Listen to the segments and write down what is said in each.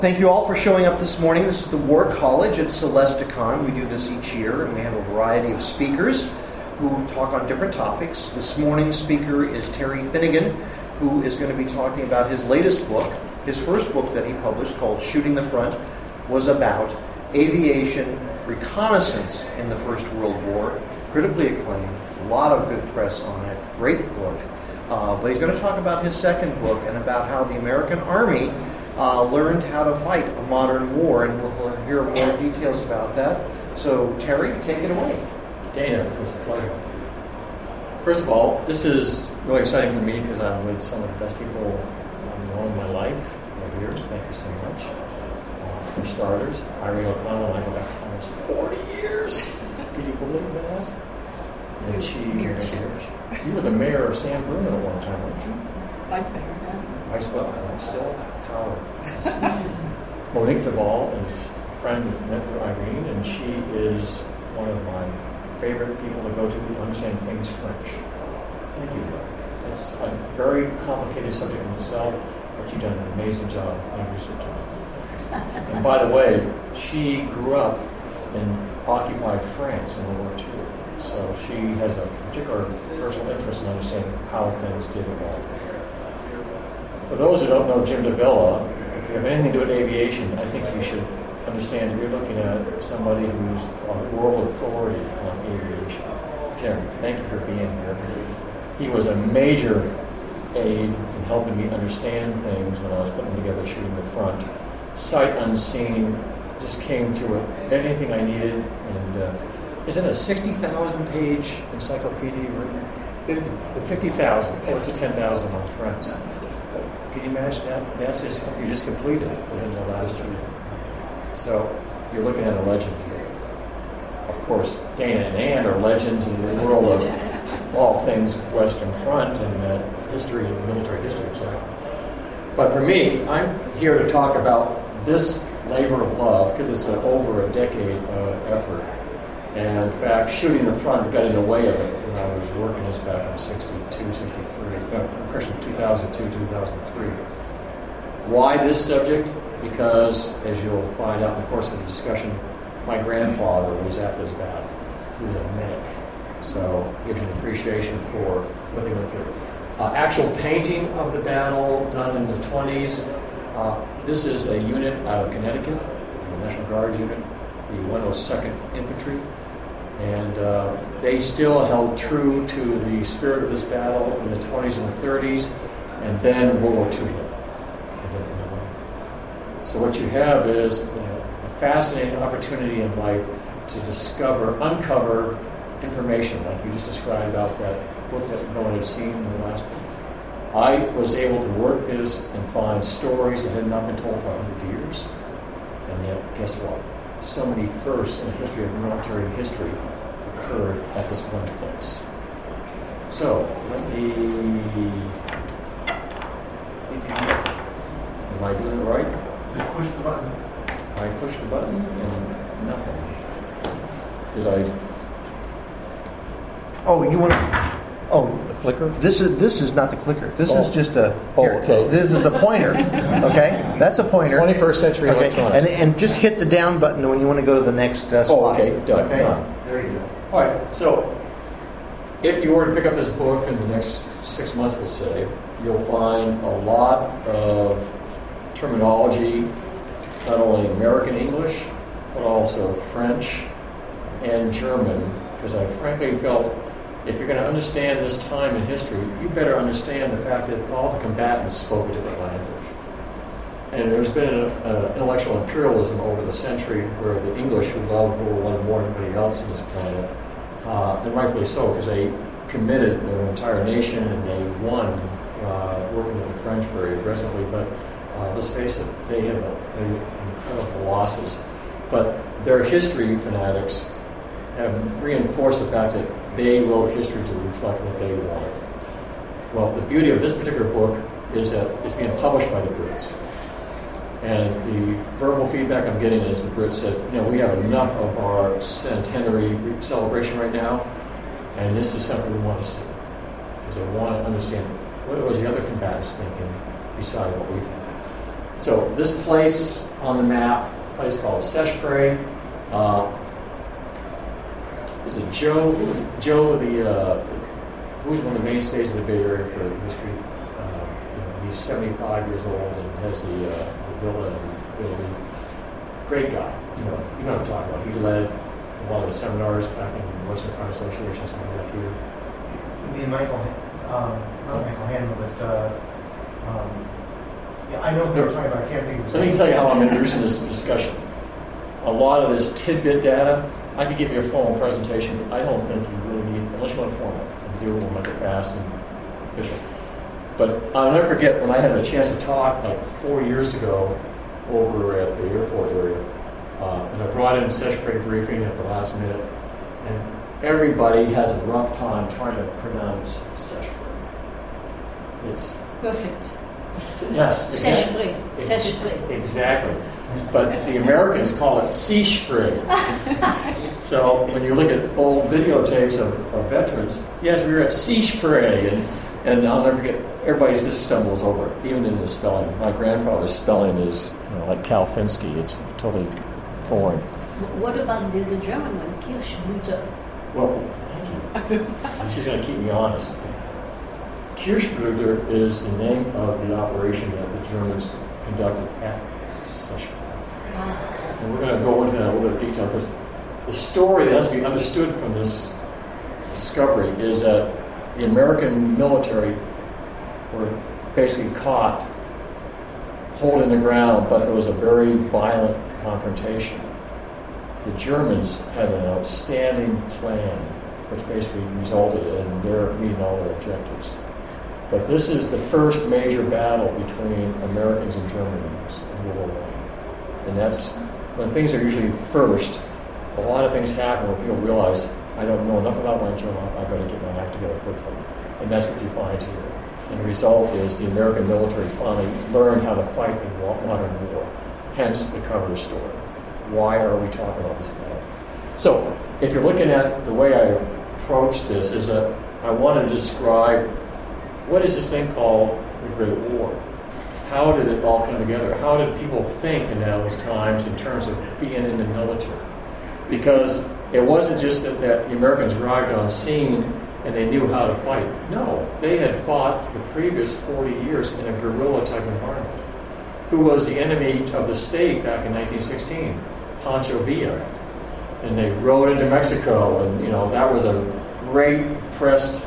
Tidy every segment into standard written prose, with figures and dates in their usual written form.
Thank you all for showing up this morning. This is the War College at Celesticon. We do this each year, and we have a variety of speakers who talk on different topics. This morning's speaker is Terry Finnegan, who is going to be talking about his latest book. His first book that he published, called Shooting the Front, was about aviation reconnaissance in the First World War. Critically acclaimed, a lot of good press on it, great book. But he's going to talk about his second book and about how the American Army learned how to fight a modern war, and we'll hear more details about that. So, Terry, take it away. Dana, it was a pleasure. First of all, this is really exciting for me because I'm with some of the best people I've known in my life over the years. Thank you so much. For starters, Irene O'Connell and I go back almost 40 years. Could you believe that? And you were the mayor of San Bruno at one time, weren't you? Vice mayor, yeah. Vice mayor, still power. Monique Duvall is a friend met with Irene, and she is one of my favorite people to go to who understand things French. Thank you. It's a very complicated subject myself, but you've done an amazing job on research. And by the way, she grew up in occupied France in World War II. So she has a particular personal interest in understanding how things did evolve. For those who don't know Jim DeVilla, if you have anything to do with aviation, I think you should understand that you're looking at somebody who's a world authority on aviation. Jim, thank you for being here. He was a major aid in helping me understand things when I was putting together Shooting the Front. Sight unseen, just came through it, anything I needed, and is it a 60,000-page encyclopedia written? 50,000. Oh, it's a 10,000 on friends. Can you imagine that? That's just, you just completed within the last year. So you're looking at a legend here. Of course, Dana and Ann are legends in the world of all things Western Front and history and military history. So. But for me, I'm here to talk about this labor of love because it's over a decade effort. And in fact, Shooting the Front got in the way of it when I was working this back in 2002, 2003. Why this subject? Because, as you'll find out in the course of the discussion, my grandfather was at this battle. He was a medic. So it gives you an appreciation for what they went through. Actual painting of the battle done in the 20s. This is a unit out of Connecticut, the National Guard unit, the 102nd Infantry. And they still held true to the spirit of this battle in the 20s and the 30s, and then World War II hit. So what you have is a fascinating opportunity in life to uncover information, like you just described about that book that no one had seen in the last. I was able to work this and find stories that had not been told for 100 years. And yet, guess what? So many firsts in the history of military history occurred at this one place. So, am I doing it right? Just push the button. I pushed the button and nothing. Did I? Oh, you want to? Oh, the clicker? This is not the clicker. This is just a. Okay. This is a pointer. Okay, that's a pointer. 21st century electronics. And just hit the down button when you want to go to the next slide. Okay, done. Okay, there you go. All right. So, if you were to pick up this book in the next 6 months, let's say, you'll find a lot of terminology, not only American English, but also French and German, because I frankly felt if you're going to understand this time in history, you better understand the fact that all the combatants spoke a different language. And there's been an intellectual imperialism over the century where the English, who loved World War I more than anybody else on this planet, and rightfully so, because they committed their entire nation and they won working with the French very aggressively. But let's face it, they have incredible losses. But their history fanatics have reinforced the fact that they wrote history to reflect what they wanted. Well, the beauty of this particular book is that it's being published by the Brits. And the verbal feedback I'm getting is the Brits said, we have enough of our centenary celebration right now, and this is something we want to see. Because I want to understand what was the other combatants thinking beside what we think. So this place on the map, a place called Seicheprey. Is it Joe? Joe, who's one of the mainstays of the Bay Area for history. He's 75 years old and has the villa in Italy. Great guy. You know what I'm talking about. He led a lot of the seminars back in the Western Front Association, something like that here. You mean Michael, not Michael Hanman, but yeah, I know what they're talking about. I can't think of his name. Let me tell you how I'm introducing this discussion. A lot of this tidbit data, I could give you a formal presentation, but I don't think you really need, unless you want a formal, and do it, we'll make it fast and official. But I'll never forget when I had a chance to talk like 4 years ago over at the airport area, and I brought in Seicheprey briefing at the last minute, and everybody has a rough time trying to pronounce Seicheprey. It's perfect. Yes, Seicheprey. Exactly. But the Americans call it Seicheprey. So when you look at old videotapes of veterans, yes, we were at Seicheprey, and I'll never forget, everybody just stumbles over it, even in the spelling. My grandfather's spelling is like Kalfinsky. It's totally foreign. What about the German one, Kirschblüter? Well, thank you. She's going to keep me honest. Kirschblüter is the name of the operation that the Germans conducted at Seicheprey. And we're going to go into that in a little bit of detail because the story that has to be understood from this discovery is that the American military were basically caught holding the ground, but it was a very violent confrontation. The Germans had an outstanding plan, which basically resulted in their meeting all their objectives. But this is the first major battle between Americans and Germans in World War I. And that's when things are usually first, a lot of things happen where people realize, I don't know enough about my job, I've got to get my act together quickly. And that's what you find here. And the result is the American military finally learned how to fight in modern war. Hence the cover story. Why are we talking about this battle? So, if you're looking at the way I approach this, is that I want to describe what is this thing called the Great War? How did it all come together? How did people think in those times in terms of being in the military? Because it wasn't just that the Americans arrived on scene and they knew how to fight. No, they had fought the previous 40 years in a guerrilla-type environment. Who was the enemy of the state back in 1916? Pancho Villa. And they rode into Mexico, and that was a great pressed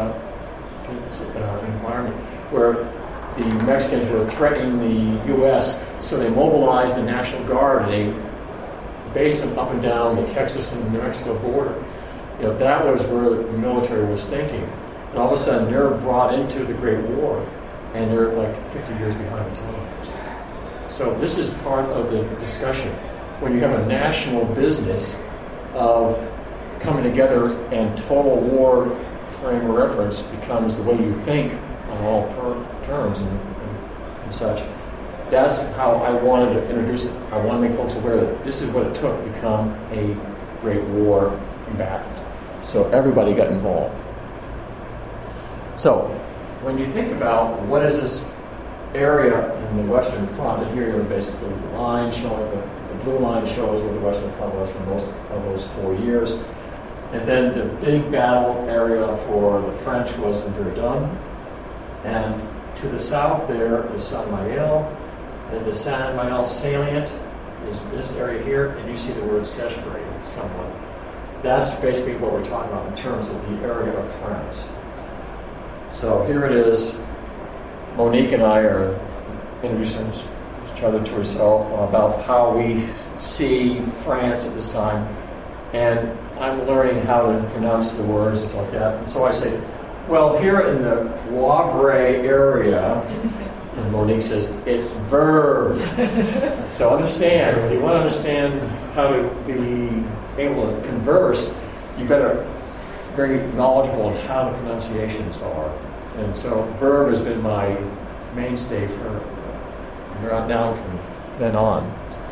environment where the Mexicans were threatening the U.S., so they mobilized the National Guard and they based them up and down the Texas and New Mexico border. That was where the military was thinking. And all of a sudden, they're brought into the Great War, and they're like 50 years behind the times. So this is part of the discussion. When you have a national business of coming together and total war frame of reference becomes the way you think on all terms and such, that's how I wanted to introduce it. I want to make folks aware that this is what it took to become a Great War combatant. So everybody got involved. So when you think about what is this area in the Western Front, and here you're basically the line showing, the blue line shows where the Western Front was for most of those 4 years. And then the big battle area for the French was in Verdun. And to the south there is Saint-Maël. And the Saint-Maël salient is this area here, and you see the word Seicheprey somewhat. That's basically what we're talking about in terms of the area of France. So here it is. Monique and I are introducing each other to ourselves about how we see France at this time. And I'm learning how to pronounce the words, it's like that. And so I say, well, here in the Wavre area, and Monique says, it's verve. So understand, if you want to understand how to be able to converse, you better be very knowledgeable on how the pronunciations are. And so verb has been my mainstay from then on.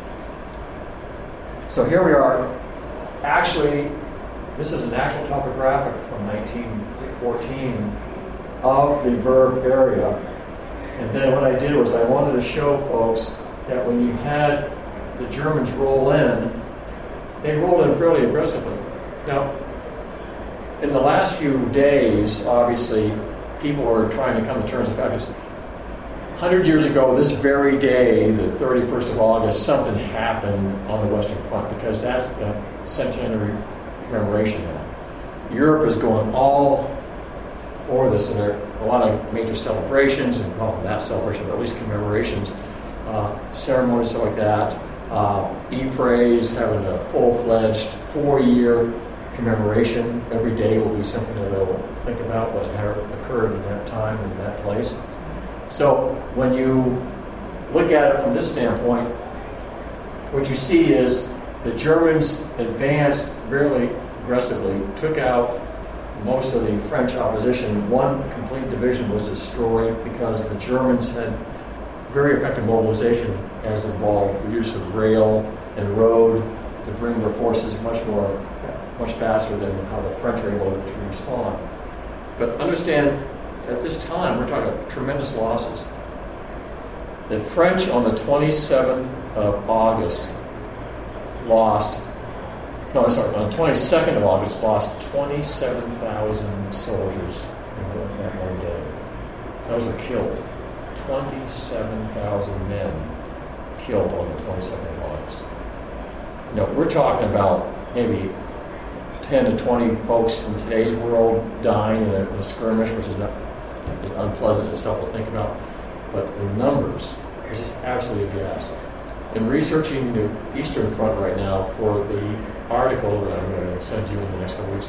So here we are. Actually, this is an actual topographic from 1914 of the verb area. And then what I did was I wanted to show folks that when you had the Germans roll in, they rolled in fairly aggressively. Now, in the last few days, obviously, people are trying to come to terms with the fact that 100 years ago, this very day, the 31st of August, something happened on the Western Front, because that's the centenary commemoration now. Europe is going all for this, and there are a lot of major celebrations, and well, not celebrations, but at least commemorations, ceremonies, stuff like that. E-Praise having a full-fledged 4-year commemoration. Every day will be something that they'll think about what occurred in that time and in that place. So when you look at it from this standpoint, what you see is the Germans advanced very aggressively, took out most of the French opposition. One complete division was destroyed because the Germans had very effective mobilization, as involved the use of rail and road to bring their forces much faster than how the French were able to respond. But understand, at this time, we're talking about tremendous losses. The French on the 27th of August on the 22nd of August lost 27,000 soldiers in that one day. Those were killed. 27,000 men killed on the 22nd of August. We're talking about maybe 10 to 20 folks in today's world dying in a skirmish, which is not unpleasant itself to think about, but the numbers are just absolutely vast. In researching the Eastern Front right now for the article that I'm going to send you in the next couple weeks,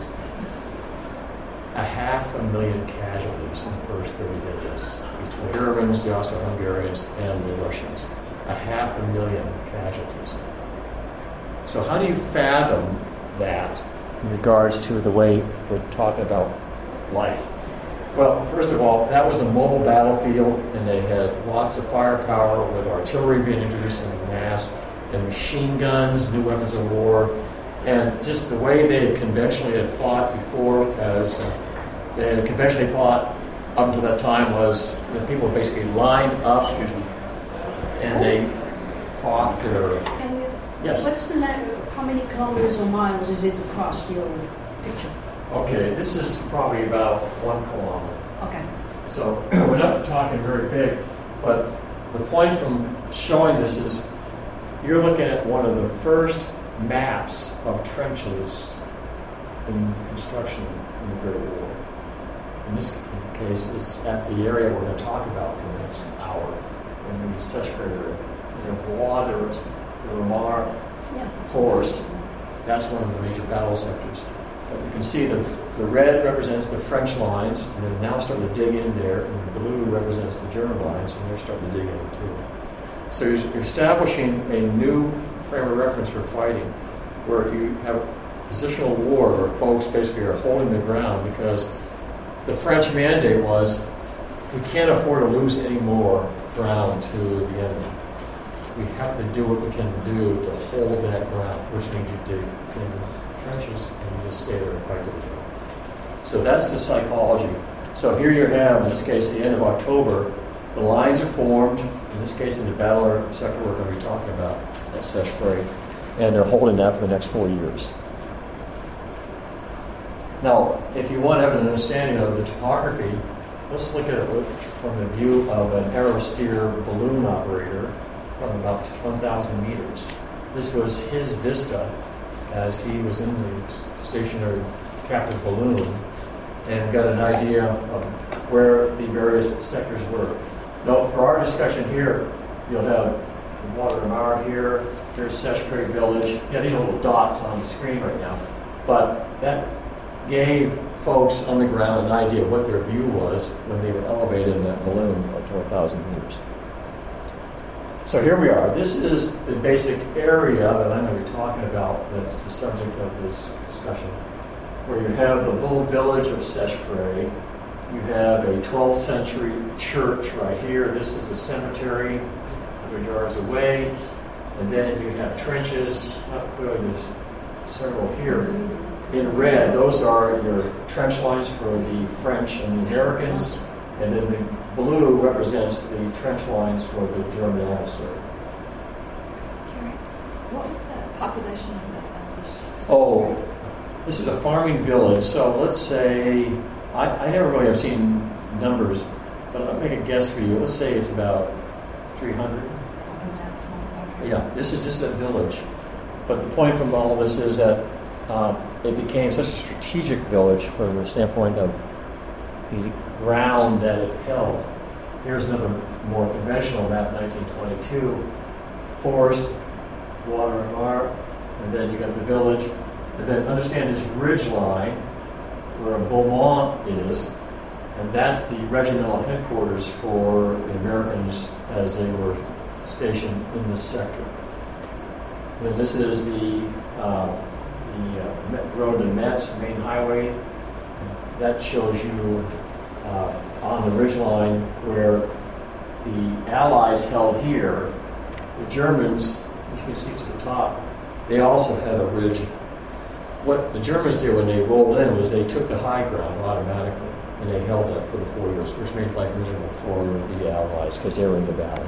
500,000 casualties in the first 30 days between the Germans, the Austro-Hungarians, and the Russians. 500,000 casualties. So how do you fathom that in regards to the way we're talking about life? Well, first of all, that was a mobile battlefield, and they had lots of firepower with artillery being introduced in mass, and machine guns, new weapons of war, and just the way they conventionally had fought before, as they had conventionally fought up until that time was people were basically lined up, and they fought their... Yes? What's the matter? How many kilometers or miles is it across your picture? Okay, this is probably about 1 kilometer. Okay. So we're not talking very big, but the point from showing this is you're looking at one of the first maps of trenches in construction in the Great War. In this case, is at the area we're going to talk about for the next hour, in the Sechprey area. Water, the Ramar Forest, that's one of the major battle sectors. But you can see the red represents the French lines, and they're now starting to dig in there, and the blue represents the German lines, and they're starting to dig in too. So you're establishing a new frame of reference for fighting, where you have a positional war where folks basically are holding the ground because the French mandate was, we can't afford to lose any more ground to the enemy. We have to do what we can do to hold that ground, which means you dig in trenches and you just stay there and fight to the end. So that's the psychology. So here you have, in this case, the end of October, the lines are formed, in this case in the battle sector we're going to be talking about at Sechprey, and they're holding that for the next 4 years. Now, if you want to have an understanding of the topography, let's look at it from the view of an aerosteer balloon operator from about 1,000 meters. This was his vista as he was in the stationary captive balloon and got an idea of where the various sectors were. Now, for our discussion here, you'll have the Water Ramar here, here's Sechprey Village. Yeah, these are little dots on the screen right now. But that gave folks on the ground an idea of what their view was when they were elevated in that balloon up to 1,000 meters. So here we are. This is the basic area that I'm going to be talking about that's the subject of this discussion, where you have the little village of Sechprey. You have a 12th century church right here. This is a cemetery 100 yards away. And then you have trenches. Not clearly, there's several here. In red, those are your trench lines for the French and the Americans. And then the blue represents the trench lines for the German adversary. What was the population of that passage? Oh, this is a farming village, so let's say, I never really have seen numbers, but I'll make a guess for you. Let's say it's about 300. That's okay. Yeah, this is just a village. But the point from all of this is that it became such a strategic village from the standpoint of the ground that it held. Here's another more conventional map, 1922. Forest, water and mark, and then you got the village. And then understand this ridge line where Beaumont is, and that's the regimental headquarters for the Americans as they were stationed in this sector. And this is the road to Metz, the main highway. That shows you on the ridge line where the Allies held here. The Germans, as you can see to the top, they also had a ridge. What the Germans did when they rolled in was they took the high ground automatically, and they held that for the 4 years, which made life miserable for the Allies because they were in the valley.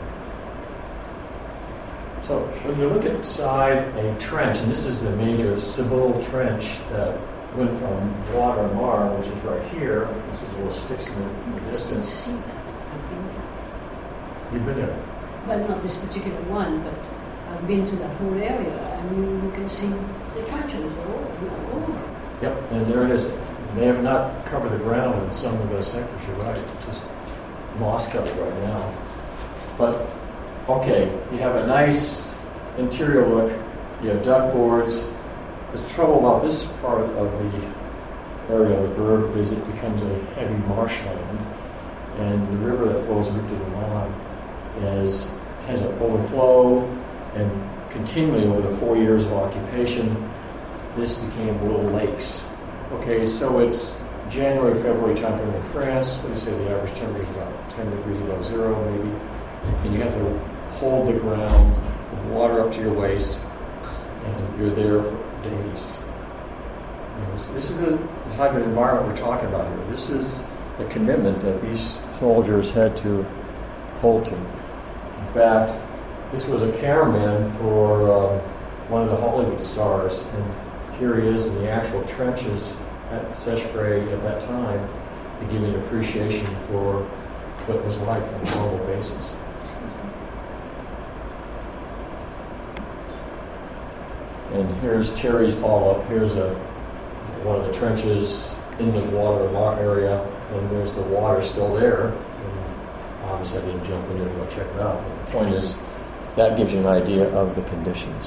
So when you look inside a trench, and this is the major Cibole Trench that went from Water-Marne, which is right here. This is little sticks in the distance. See that? I've been there. You've been there. Well, not this particular one, but I've been to that whole area. I mean, you can see the trenches all over. Yep, and there it is. They have not covered the ground in some of those sectors, you're right. Just moss covered right now. But, okay, you have a nice interior look. You have duck boards. The trouble about this part of the area of the Verbe is it becomes a heavy marshland, and the river that flows into the Marne tends to overflow, and continually over the 4 years of occupation, this became little lakes. Okay, so it's January, February timeframe in France. What do you say the average temperature is about 10 degrees above zero, maybe, and you have to hold the ground with water up to your waist, and you're there for days. This is the type of environment we're talking about here. This is the commitment that these soldiers had to hold to. In fact, this was a cameraman for one of the Hollywood stars, and here he is in the actual trenches at Seicheprey at that time to give me an appreciation for what it was like on a normal basis. And here's Terry's follow-up. Here's one of the trenches in the water area, and there's the water still there. And obviously, I didn't jump in there to go check it out. But the point is, that gives you an idea of the conditions.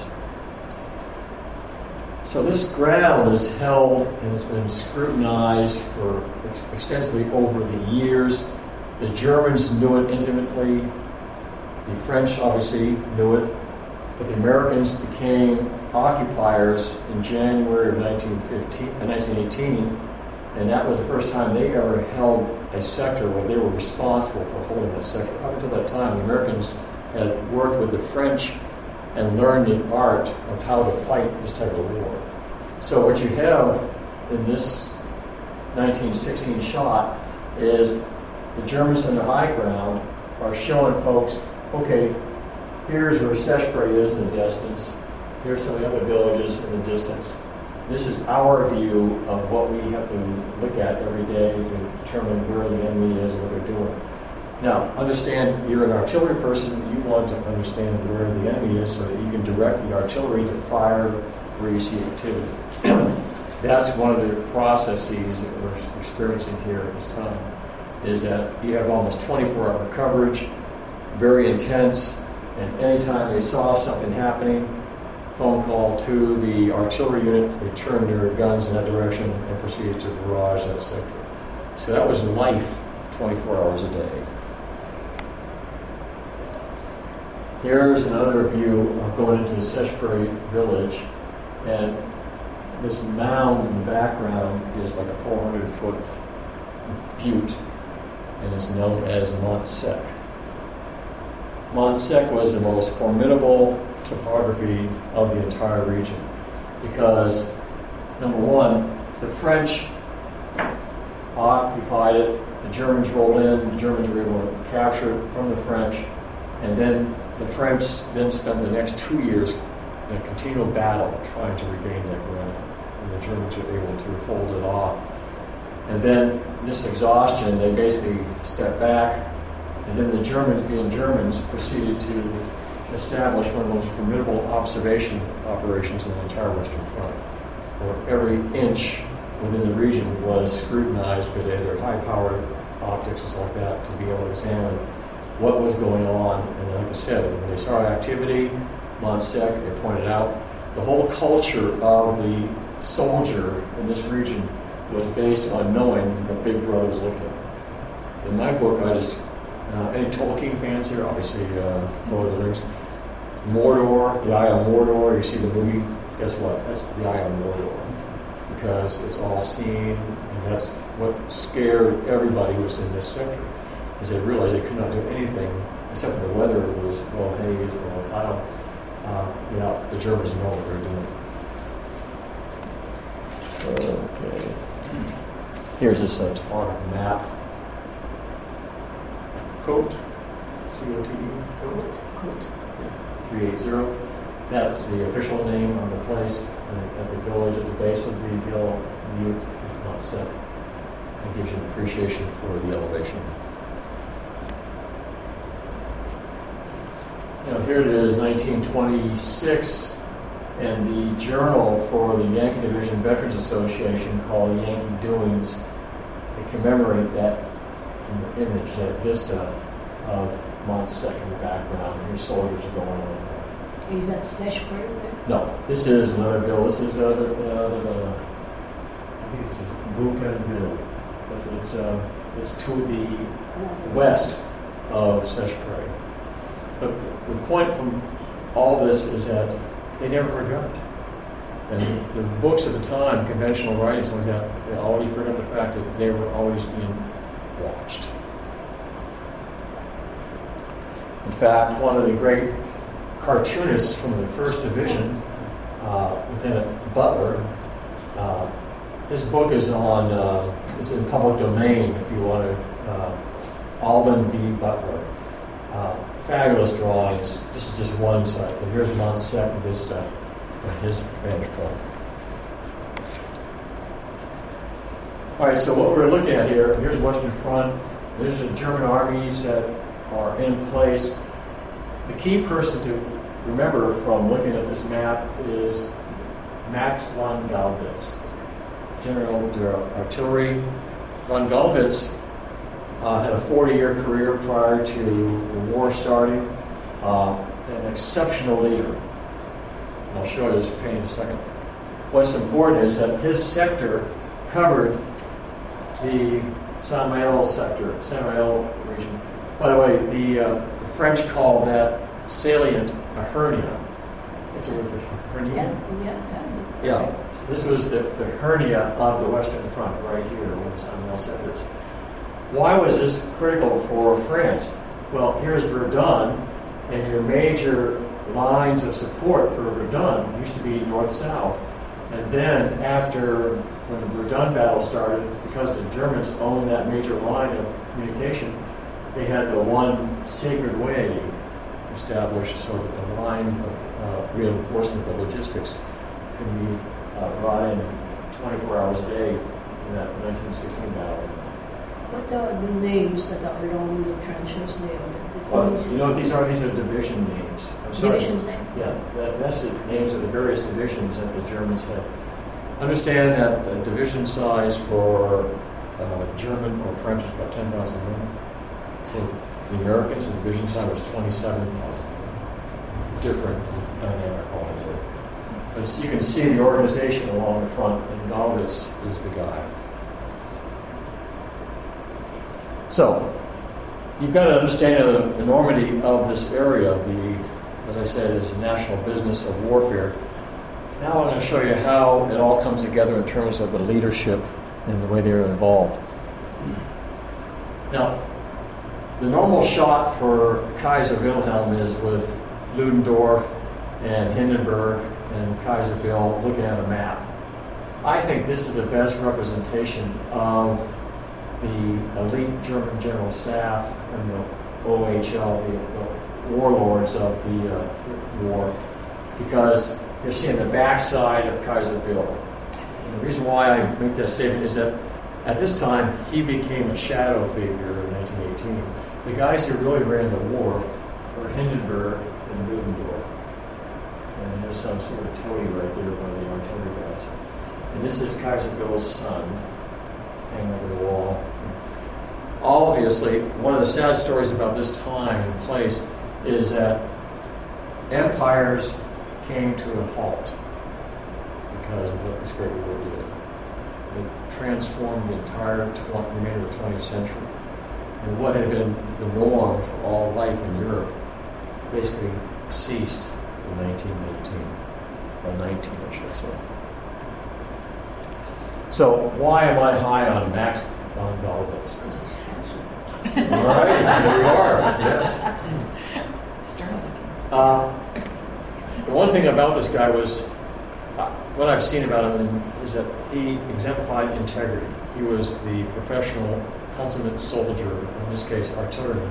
So this ground is held and has been scrutinized for extensively over the years. The Germans knew it intimately. The French obviously knew it. But the Americans became occupiers in January of 1918, and that was the first time they ever held a sector where they were responsible for holding that sector. Up until that time, the Americans had worked with the French and learned the art of how to fight this type of war. So what you have in this 1916 shot is the Germans on the high ground are showing folks, okay, here's where Seicheprey is in the distance. Here's some of the other villages in the distance. This is our view of what we have to look at every day to determine where the enemy is and what they're doing. Now, understand you're an artillery person. You want to understand where the enemy is so that you can direct the artillery to fire where you see activity. That's one of the processes that we're experiencing here at this time, is that you have almost 24-hour coverage, very intense, and anytime they saw something happening, phone call to the artillery unit, they turned their guns in that direction and proceeded to barrage that sector. So that was life 24 hours a day. Here's another view of going into the Seicheprey village, and this mound in the background is like a 400-foot butte, and is known as Mont Sec. Mont Sec was the most formidable topography of the entire region because, number one, the French occupied it, the Germans rolled in, the Germans were able to capture it from the French, and then the French then spent the next 2 years in a continual battle trying to regain that ground. And the Germans were able to hold it off. And then this exhaustion, they basically stepped back, and then the Germans, being Germans, proceeded to establish one of the most formidable observation operations in the entire Western Front, where every inch within the region was scrutinized with either high-powered optics and like that to be able to examine what was going on. And like I said, when they saw activity, Mont Sec, they pointed out, the whole culture of the soldier in this region was based on knowing what Big Brother was looking at. In my book, I just, any Tolkien fans here, obviously, Lord of the Rings, Mordor, the Eye of Mordor, you see the movie, guess what? That's the Eye of Mordor. Because it's all seen, and that's what scared everybody who was in this sector, because they realized they could not do anything except when the weather was well haze or well cloud, without the Germans knowing what they were doing. Okay. Here's this topographic map. Cote, C-O-T-E, Cote. 380. That's the official name of the place at the village at the base of the hill. Butte is Mont Sec. It gives you an appreciation for the elevation. Now here it is, 1926, and the journal for the Yankee Division Veterans Association called Yankee Doings. They commemorate that image, that vista of Mont Sec in the background. Your soldiers are going on. Is that Seshbury there? No, this is another ville. This is I think this is Bougainville, but it's to the west of Seshbury. But the point from all this is that they never forgot. And the books at the time, conventional writings like that, they always bring up the fact that they were always being watched. In fact, one of the great cartoonists from the 1st Division, Lieutenant Butler, his book is is in public domain if you want to, Alban B. Butler. Fabulous drawings. This is just one side, but here's Mont Sec Vista from his vantage point. All right, so what we're looking at here's Western Front. There's the German armies that are in place. The key person to remember from looking at this map is Max von Gallwitz, General der Artillerie. Von Gallwitz had a 40-year career prior to the war starting, an exceptional leader. And I'll show you this paint in a second. What's important is that his sector covered the Saint-Malo sector, Saint-Malo region. By the way, the French call that salient a hernia. What's the word for hernia? Yeah. So this was the hernia of the Western Front right here in the Saint-Malo sectors. Why was this critical for France? Well, here's Verdun, and your major lines of support for Verdun used to be north-south. And then after, when the Verdun battle started, because the Germans owned that major line of communication, they had the one sacred way established so that the line of reinforcement, the logistics, can be brought in 24 hours a day in that 1916 battle. What are the names that are along the trenches there? Well, you know what these are? These are division names. I'm sorry. Divisions name? Yeah, that's the names of the various divisions that the Germans had. Understand that a division size for German or French is about 10,000 men. For the Americans, the division size was 27,000. Different dynamic altogether. But as you can see the organization along the front, and Gallwitz is the guy. So, you've got an understanding of the enormity of this area, as I said, is national business of warfare. Now I'm going to show you how it all comes together in terms of the leadership and the way they're involved. Now, the normal shot for Kaiser Wilhelm is with Ludendorff and Hindenburg and Kaiser Bill looking at a map. I think this is the best representation of the elite German general staff and the OHL, the warlords of the war. because you're seeing the backside of Kaiser Bill. And the reason why I make that statement is that at this time, he became a shadow figure in 1918. The guys who really ran the war were Hindenburg and Ludendorff. And there's some sort of toady right there, one of the artillery guys. And this is Kaiser Bill's son, hanging over the wall. Obviously, one of the sad stories about this time and place is that empires came to a halt because of what this Great War did. It transformed the entire remainder of the 20th century. And what had been the norm for all life in Europe basically ceased in 1918, or 19, I should say. So why am I high on Max von Gallwitz? All right, there we are. Yes. The one thing about this guy was, what I've seen about him is that he exemplified integrity. He was the professional, consummate soldier, in this case, artilleryman.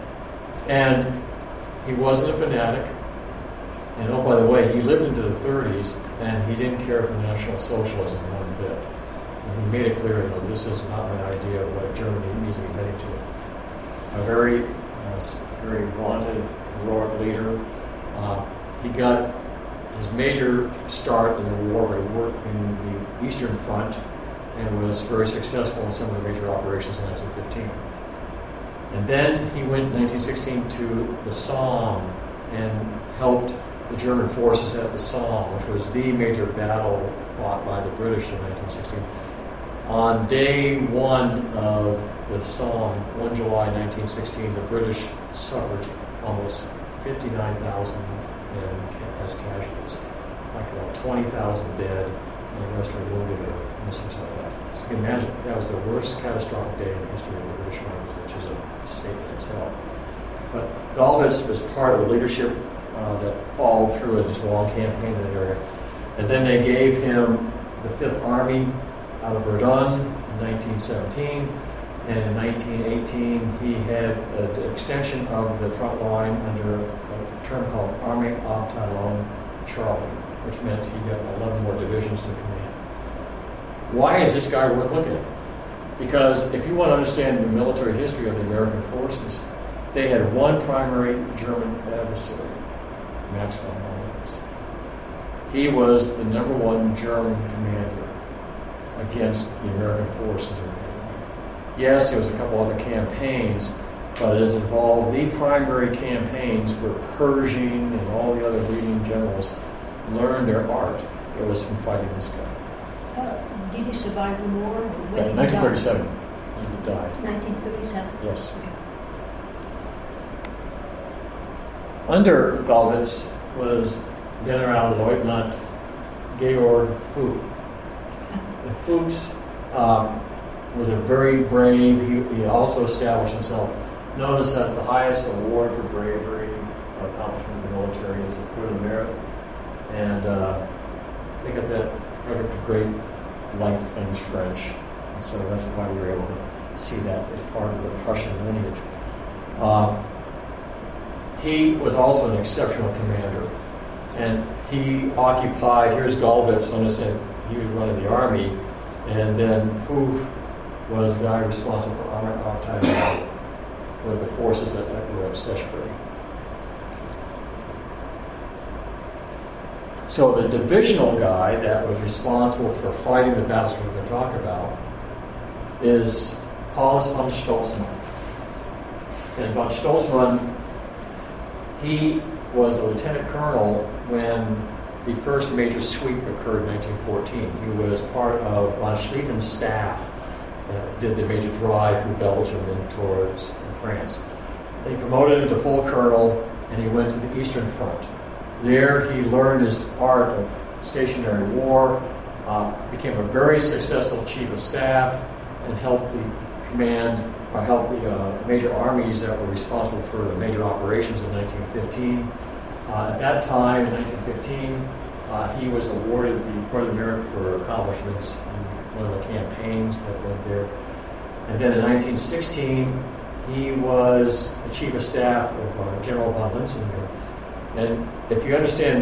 And he wasn't a fanatic. And oh, by the way, he lived into the 30s, and he didn't care for National Socialism one bit. And he made it clear, this is not my idea of what Germany needs to be heading to. A very wanted, heroic leader. He got his major start in the war by work in the Eastern Front and was very successful in some of the major operations in 1915. And then he went in 1916 to the Somme and helped the German forces at the Somme, which was the major battle fought by the British in 1916. On day one of the Somme, 1 July 1916, the British suffered almost 59,000 as casualties, like about 20,000 dead, and the rest were wounded or missing something like that. So you can imagine that was the worst catastrophic day in the history of the British Army, which is a statement itself. But Gallwitz was part of the leadership that followed through this long campaign in that area. And then they gave him the 5th Army out of Verdun in 1917. And in 1918, he had an extension of the front line under a term called Army Abteilung Charlie, which meant he got 11 more divisions to command. Why is this guy worth looking at? Because if you want to understand the military history of the American forces, they had one primary German adversary, Max von Gallwitz. He was the #1 German commander against the American forces. Yes, there was a couple other campaigns, but as involved, the primary campaigns where Pershing and all the other leading generals learned their art. It was from fighting this guy. Did he survive the war? When did he 1937, he died. 1937? Yes. Okay. Under Gallwitz was Generalleutnant Georg Fouque. And Fuchs was a very brave, he also established himself. Notice that the highest award for bravery or accomplishment in the military is the Croix de Merit. And they got that Frederick the Great liked things French. And so that's why we were able to see that as part of the Prussian lineage. He was also an exceptional commander. And he occupied, here's Gallwitz, understand, he was running the army, and then Fouque was the guy responsible for Army Abteilung, were the forces that were at Sechbury. So the divisional guy that was responsible for fighting the battles we're going to talk about is Paulus von Stolzmann. And von Stolzmann, he was a lieutenant colonel when the first major sweep occurred in 1914. He was part of von Schlieffen's staff that did the major drive through Belgium and towards France. They promoted him to full colonel, and he went to the Eastern Front. There he learned his art of stationary war, became a very successful chief of staff, and helped the command, or helped the major armies that were responsible for the major operations in 1915. At that time, in 1915, he was awarded the Croix de Merit for accomplishments in one of the campaigns that went there. And then in 1916, he was the chief of staff of General von Linsenberg. And if you understand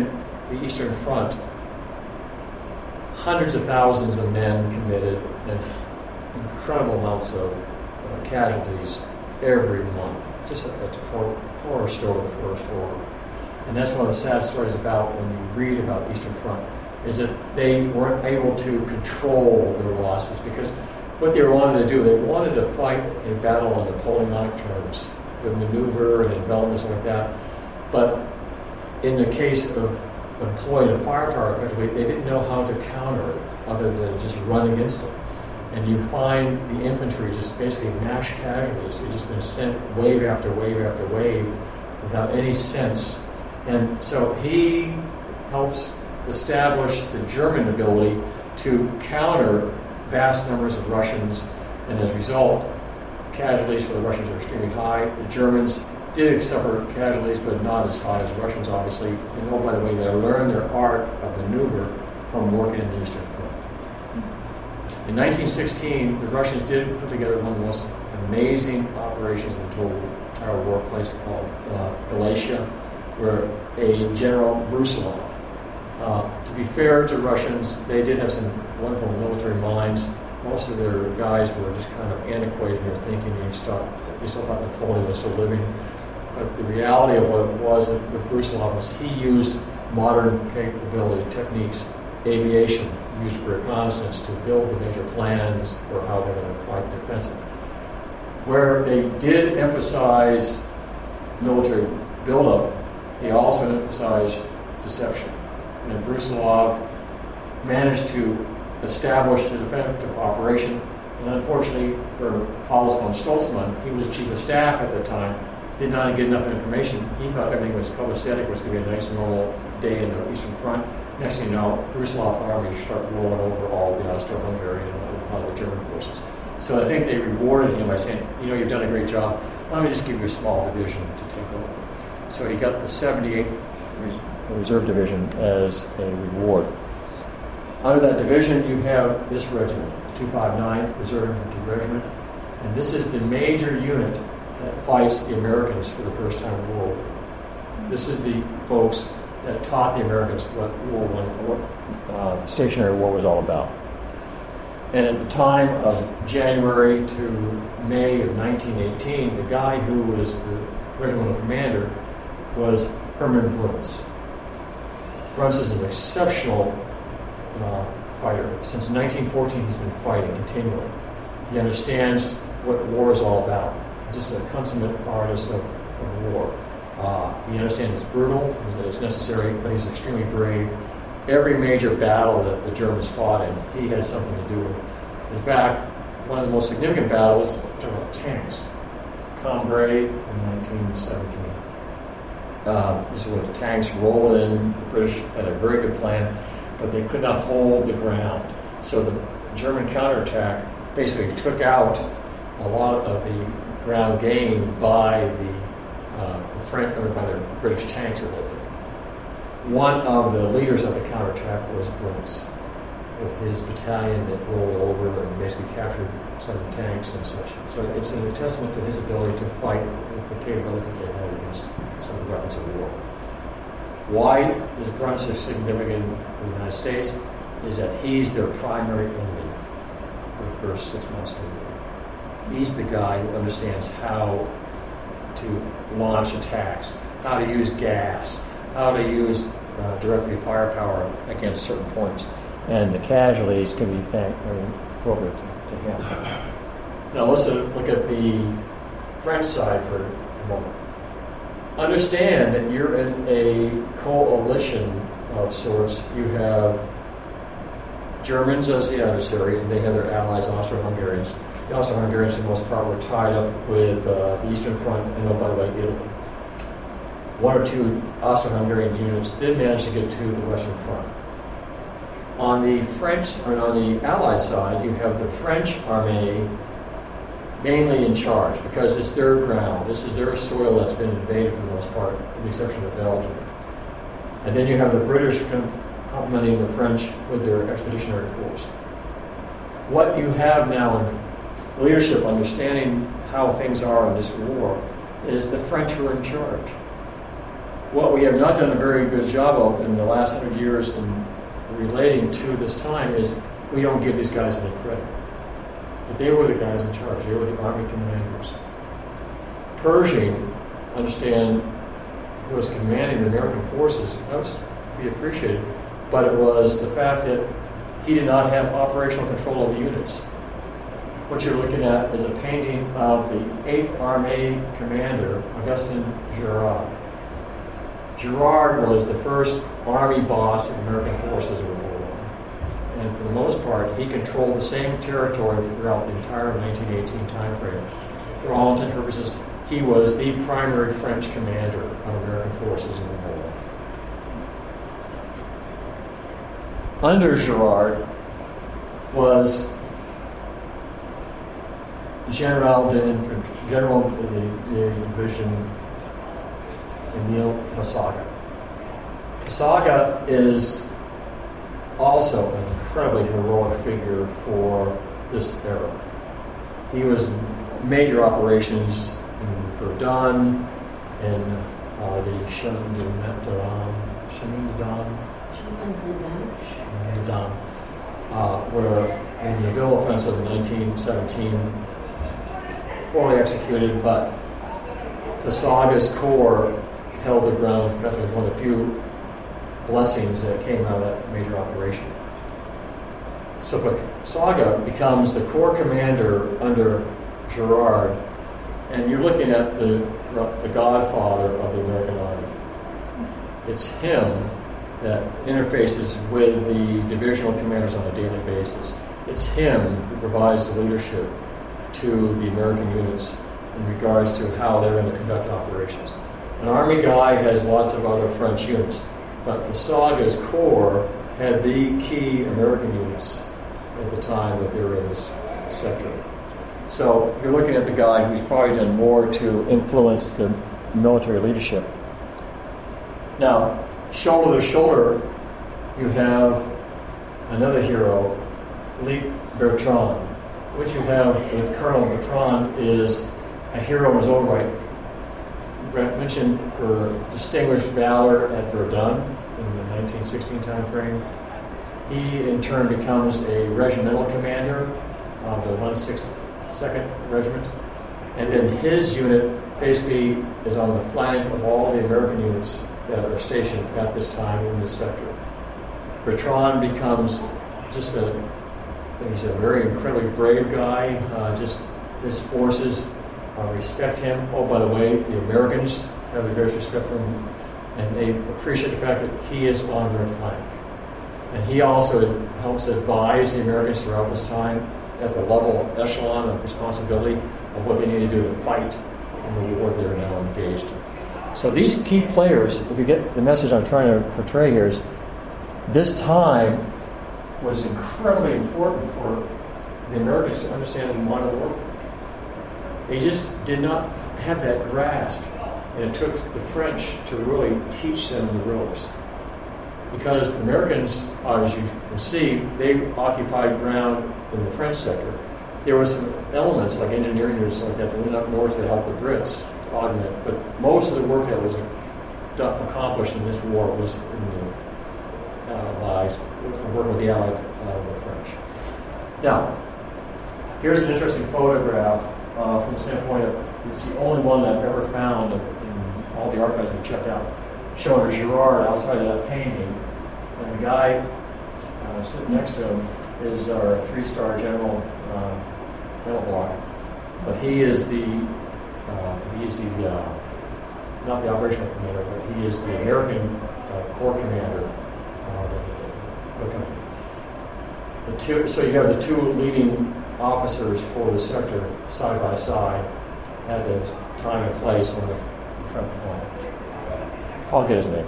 the Eastern Front, hundreds of thousands of men committed and incredible amounts of casualties every month. Just a horror story, the First War. And that's one of the sad stories about when you read about Eastern Front, is that they weren't able to control their losses, because what they wanted to do, they wanted to fight a battle on Napoleonic terms, with maneuver and envelopment and stuff like that. But in the case of employing a firepower effectively, they didn't know how to counter it other than just run against it. And you find the infantry just basically mass casualties. They've just been sent wave after wave after wave without any sense. And so he helps establish the German ability to counter vast numbers of Russians, and as a result, casualties for the Russians are extremely high. The Germans did suffer casualties, but not as high as the Russians, obviously. And oh, by the way, they learned their art of maneuver from working in the Eastern Front. In 1916, the Russians did put together one of the most amazing operations in the entire war, a place called Galicia, where a General Brusilov. To be fair to Russians, they did have some wonderful military minds. Most of their guys were just kind of antiquated in their thinking. They still thought Napoleon was still living. But the reality of what it was with Brusilov was he used modern capability, techniques, aviation, used reconnaissance to build the major plans for how they're going to fight the offensive. Where they did emphasize military buildup, they also emphasized deception. And Brusilov managed to establish his effective operation. And unfortunately for Paulus von Stolzmann, he was chief of staff at the time, did not get enough information. He thought everything was copacetic, was going to be a nice normal day in the Eastern Front. Next thing you know, Brusilov's army start rolling over all the Austro-Hungarian and all the German forces. So I think they rewarded him by saying, you've done a great job. Let me just give you a small division to take over. So he got the 78th Reserve Division as a reward. Under that division, you have this regiment, 259th Reserve Infantry Regiment, and this is the major unit that fights the Americans for the first time in the World War. This is the folks that taught the Americans what stationary war was all about. And at the time of January to May of 1918, the guy who was the regimental commander was Hermann Bruns. Bruns is an exceptional fighter. Since 1914, he's been fighting continually. He understands what war is all about. Just a consummate artist of war. He understands it's brutal, it's necessary, but he's extremely brave. Every major battle that the Germans fought in, he had something to do with it. In fact, one of the most significant battles, about tanks, Cambrai in 1917. This is where the tanks rolled in. The British had a very good plan, but they could not hold the ground. So the German counterattack basically took out a lot of the ground gained by the French or by the British tanks that lived there. One of the leaders of the counterattack was Bruns, with his battalion that rolled over and basically captured some tanks and such. So it's a testament to his ability to fight with the capabilities that they had against some of the weapons of war. Why is Bruns so significant in the United States? Is that he's their primary enemy for the first 6 months of the war. He's the guy who understands how to launch attacks, how to use gas, how to use directly firepower against certain points. And the casualties can be appropriate to him. Now let's look at the French side for a moment. Understand that you're in a coalition of sorts. You have Germans as the adversary, and they have their allies, Austro-Hungarians. The Austro-Hungarians, for the most part, were tied up with the Eastern Front and, oh, by the way, Italy. One or two Austro-Hungarian units did manage to get to the Western Front. On the French, or on the Allied side, you have the French army mainly in charge because it's their ground. This is their soil that's been invaded for the most part, with the exception of Belgium. And then you have the British complementing the French with their expeditionary force. What you have now in leadership, understanding how things are in this war, is the French were in charge. what we have not done a very good job of in the last 100 years in relating to this time is we don't give these guys any credit. But they were the guys in charge. They were the army commanders. Pershing, understand, who was commanding the American forces, that was to be appreciated, but it was the fact that he did not have operational control of the units. What you're looking at is a painting of the 8th Army commander, Augustin Girard. Girard was the first army boss of American forces in World War I. And for the most part, he controlled the same territory throughout the entire 1918 timeframe. For all intents and purposes, he was the primary French commander of American forces in the war. Under Girard was General de Division Emile Passaga. Passaga is also an incredibly heroic figure for this era. He was major operations in Verdun, in the Chemin de Dam, where in the Ville offensive in 1917, poorly executed, but Passaga's corps held the ground. That was one of the few blessings that came out of that major operation. So Passaga becomes the corps commander under Girard, and you're looking at the godfather of the American Army. It's him that interfaces with the divisional commanders on a daily basis. It's him who provides the leadership to the American units in regards to how they're going to conduct operations. An Army guy has lots of other French units, but Passaga's corps had the key American units at the time that they were in this sector. So you're looking at the guy who's probably done more to influence the military leadership. Now, shoulder to shoulder, you have another hero, Philippe Bertrand. What you have with Colonel Bertrand is a hero in his own right. Brent mentioned for distinguished valor at Verdun in the 1916 time frame. He, in turn, becomes a regimental commander of the 162nd Regiment. And then his unit basically is on the flank of all the American units that are stationed at this time in this sector. Bertrand becomes he's a very incredibly brave guy. Just his forces respect him. Oh, by the way, the Americans have the greatest respect for him, and they appreciate the fact that he is on their flank. And he also helps advise the Americans throughout this time at the level echelon of responsibility of what they need to do to fight in the war they're now engaged in. So these key players, if you get the message I'm trying to portray here, is this time was incredibly important for the Americans to understand modern warfare. They just did not have that grasp, and it took the French to really teach them the ropes. Because the Americans, as you can see, they occupied ground in the French sector. There were some elements like engineering units like that went up north to help the Brits to augment, but most of the work that was accomplished in this war was in the Allies, working with the Allied the French. Now, here's an interesting photograph from the standpoint of, it's the only one I've ever found in all the archives I've checked out, showing Girard outside of that painting, and the guy sitting next to him is our 3-star General Block, but he is not the operational commander, but he is the American Corps commander. So you have the two leading officers for the sector side by side at the time and place on the front line. I'll get his name.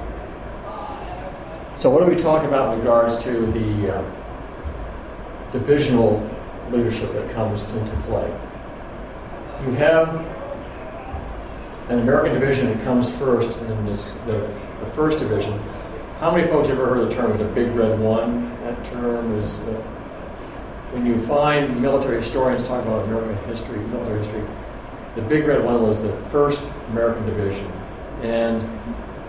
So what are we talking about in regards to the divisional leadership that comes into play? You have an American division that comes first, and it's the first division. How many folks have ever heard the term the Big Red One? That term is, when you find military historians talking about American history, military history, the Big Red One was the first American division. And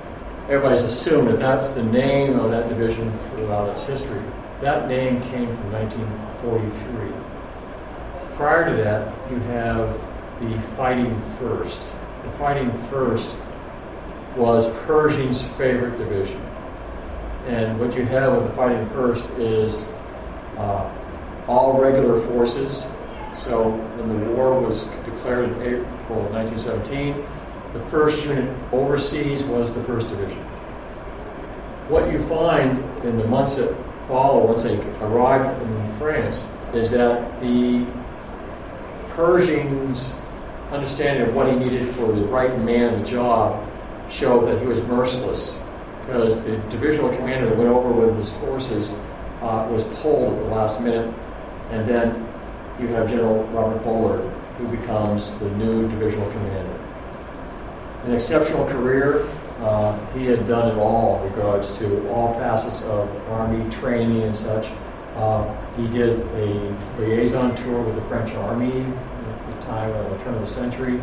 everybody's assumed that that's the name of that division throughout its history. That name came from 1943. Prior to that, you have the Fighting First. The Fighting First was Pershing's favorite division. And what you have with the Fighting First is all regular forces. So when the war was declared in April of 1917, the first unit overseas was the 1st Division. What you find in the months that follow, once they arrived in France, is that the Pershing's understanding of what he needed for the right man in the job showed that he was merciless, because the divisional commander that went over with his forces was pulled at the last minute, and then you have General Robert Bullard, who becomes the new divisional commander. An exceptional career. He had done it all in regards to all facets of Army training and such. He did a liaison tour with the French Army at the time of the turn of the century.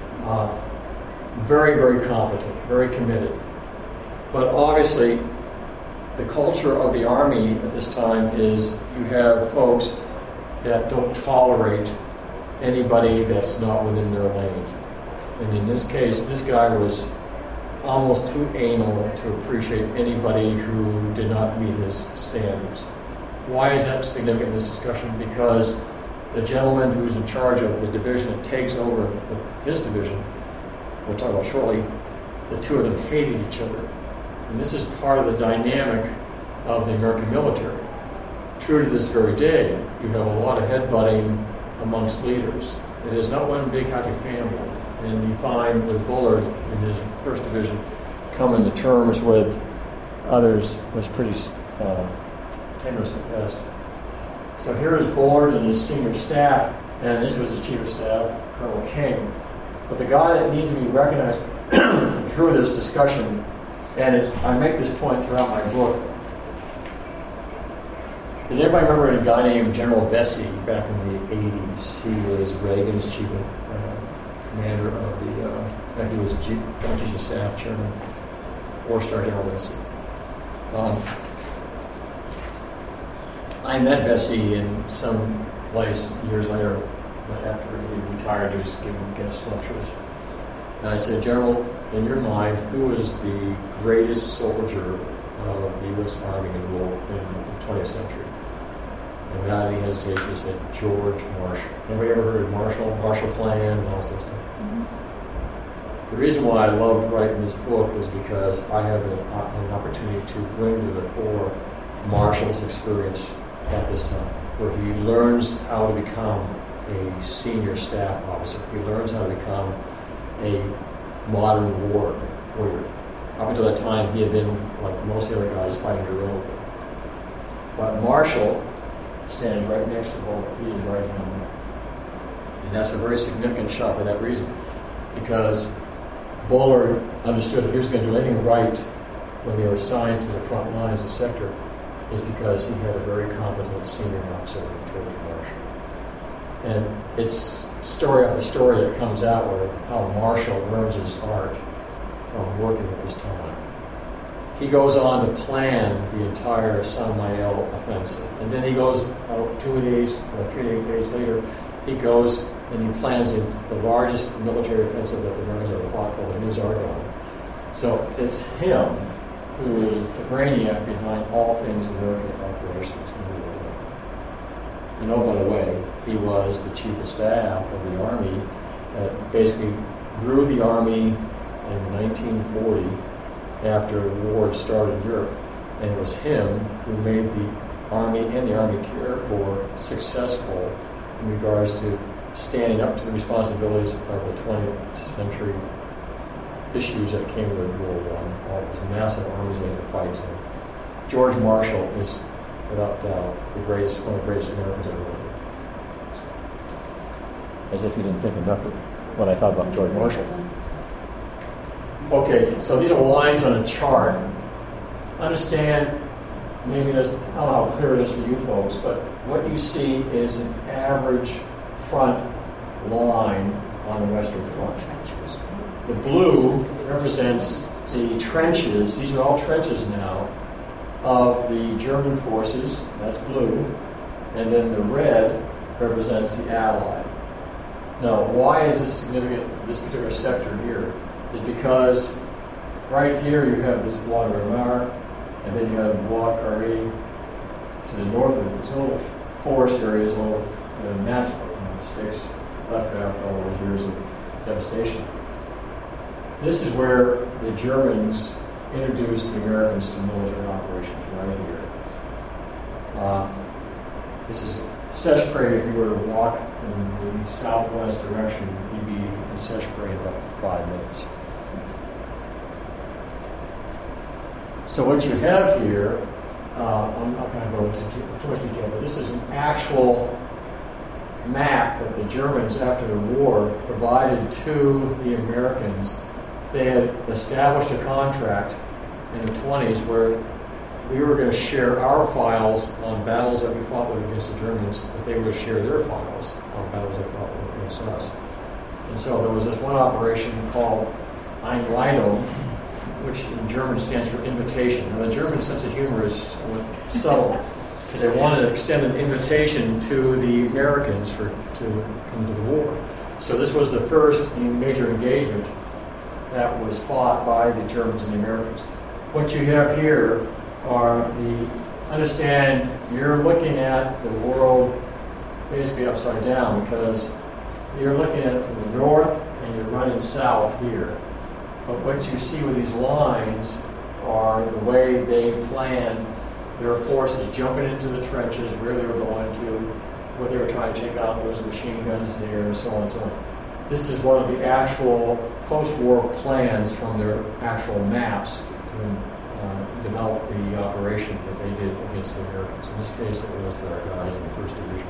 Very, very competent, very committed. But obviously, the culture of the Army at this time is you have folks that don't tolerate anybody that's not within their lane. And in this case, this guy was almost too anal to appreciate anybody who did not meet his standards. Why is that significant in this discussion? Because the gentleman who's in charge of the division that takes over his division, we'll talk about shortly, the two of them hated each other. And this is part of the dynamic of the American military. True to this very day, you have a lot of headbutting amongst leaders. It is not one big happy family. And you find with Bullard in his 1st Division coming to terms with others was pretty tenuous at best. So here is Bullard and his senior staff, and this was the Chief of Staff, Colonel King. But the guy that needs to be recognized through this discussion, and I make this point throughout my book. Did anybody remember a guy named General Vesey back in the 80s? He was Reagan's chief commander of the, he was Chief of Staff Chairman, 4-star General Vesey. I met Vesey in some place years later, after he retired. He was giving guest lectures. And I said, General, in your mind, who is the greatest soldier of the U.S. Army in the 20th century? And without any hesitation, he said, George Marshall. Anybody ever heard of Marshall Plan, and all this stuff? Mm-hmm. The reason why I loved writing this book is because I have an opportunity to bring to the fore Marshall's experience at this time, where he learns how to become a senior staff officer. He learns how to become a modern warrior. Up until that time, he had been, like most of the other guys, fighting guerrilla. But Marshall stands right next to Bullard. He is right hand man. And that's a very significant shot for that reason. Because Bullard understood if he was going to do anything right when they were assigned to the front lines of the sector, is because he had a very competent senior officer, George Marshall. And it's story after story that comes out where how Marshall learns his art from working at this time. He goes on to plan the entire St. Mael offensive. And then he goes, 3 days later, he goes and he plans the largest military offensive that the Americans ever fought, called the Meuse Argonne. So it's him who is the brainiac behind all things American operations in the world. And oh, by the way, he was the Chief of Staff of the Army that basically grew the Army in 1940 after the war started in Europe. And it was him who made the Army and the Army Air Corps successful in regards to standing up to the responsibilities of the 20th century issues that came with World War I, all those massive armies they had to fight. So George Marshall is, without doubt, one of the greatest Americans ever lived. As if you didn't think enough of what I thought about George Marshall. Okay, so these are lines on a chart. Understand, maybe I don't know how clear it is for you folks, but what you see is an average front line on the Western Front. The blue represents the trenches, these are all trenches now, of the German forces, that's blue, and then the red represents the Allied. Now, why is this significant, this particular sector here? Is because right here you have this Bois de Romar, and then you have Bois Carré to the north of it. This little forest area is a little natural, sticks left after all those years of devastation. This is where the Germans introduced the Americans to military operations, right here. This is Seicheprey. If you were to walk in the southwest direction, you'd be in Seicheprey in about 5 minutes. So what you have here, I'm not going to go into too much detail, but this is an actual map that the Germans, after the war, provided to the Americans. They had established a contract in the 20s where we were going to share our files on battles that we fought with against the Germans, but they would share their files on battles they fought with against us. And so there was this one operation called Einleitung, which in German stands for invitation. Now, the German sense of humor is subtle, because they wanted to extend an invitation to the Americans to come to the war. So this was the first major engagement that was fought by the Germans and the Americans. What you have here are understand you're looking at the world basically upside down, because you're looking at it from the north and you're running south here. But what you see with these lines are the way they planned their forces jumping into the trenches, where they were going to, what they were trying to take out, those machine guns there, and so on and so on. This is one of the actual post-war plans from their actual maps to develop the operation that they did against the Americans. In this case, it was their guys in the 1st Division.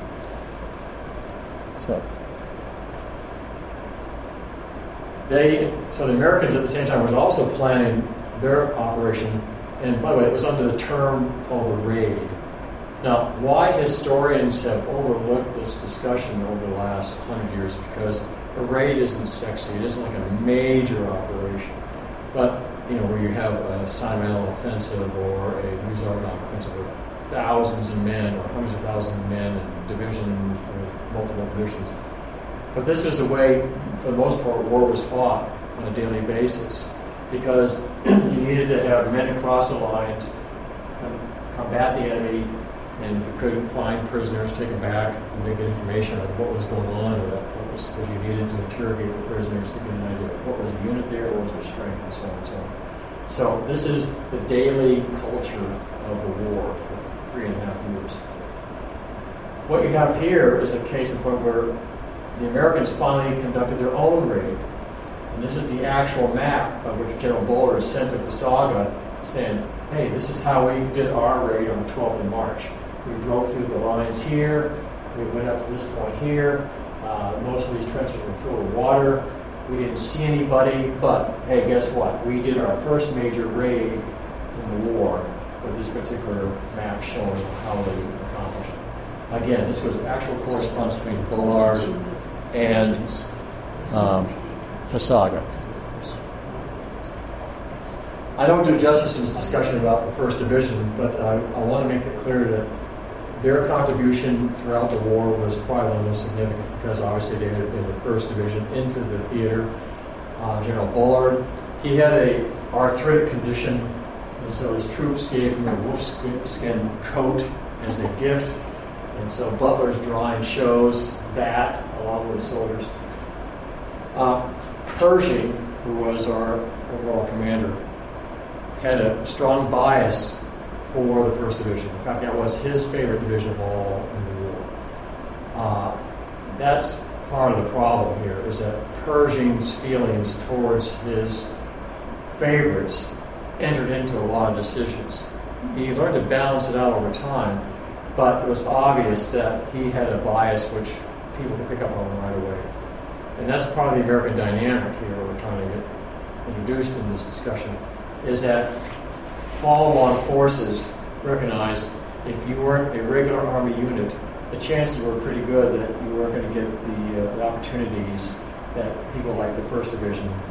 So the Americans at the same time was also planning their operation, and by the way, it was under the term called the Raid. Now, why historians have overlooked this discussion over the last 100 years is because a raid isn't sexy. It isn't like a major operation. But, where you have a Sinai offensive or a Huzargan offensive with thousands of men or hundreds of thousands of men and division or multiple divisions. But this is the way, for the most part, war was fought on a daily basis, because you needed to have men across the lines, combat the enemy, and if you couldn't find prisoners, take them back and they get information on what was going on with that place, because you needed to interrogate the prisoners to get an idea of what was the unit there, what was their strength, and so on and so on. So this is the daily culture of the war for 3.5 years. What you have here is a case in point where the Americans finally conducted their own raid. And this is the actual map of which General Bullard sent to Pasaga, saying, hey, this is how we did our raid on the 12th of March. We drove through the lines here, we went up to this point here, most of these trenches were filled with water, we didn't see anybody, but hey, guess what? We did our first major raid in the war with this particular map showing how they accomplished it. Again, this was actual correspondence between Bullard and Pasaga. I don't do justice in this discussion about the 1st Division, but I want to make it clear that their contribution throughout the war was probably one of the most significant, because obviously they had been the 1st Division into the theater. General Bullard, he had a arthritic condition, and so his troops gave him a wolfskin coat as a gift. And so Butler's drawing shows that, along with the soldiers. Pershing, who was our overall commander, had a strong bias for the 1st Division. In fact, that was his favorite division of all in the war. That's part of the problem here, is that Pershing's feelings towards his favorites entered into a lot of decisions. He learned to balance it out over time, but it was obvious that he had a bias which people could pick up on right away. And that's part of the American dynamic here we're trying to get introduced in this discussion, is that follow-on forces recognize if you weren't a regular Army unit, the chances were pretty good that you weren't going to get the opportunities that people like the 1st Division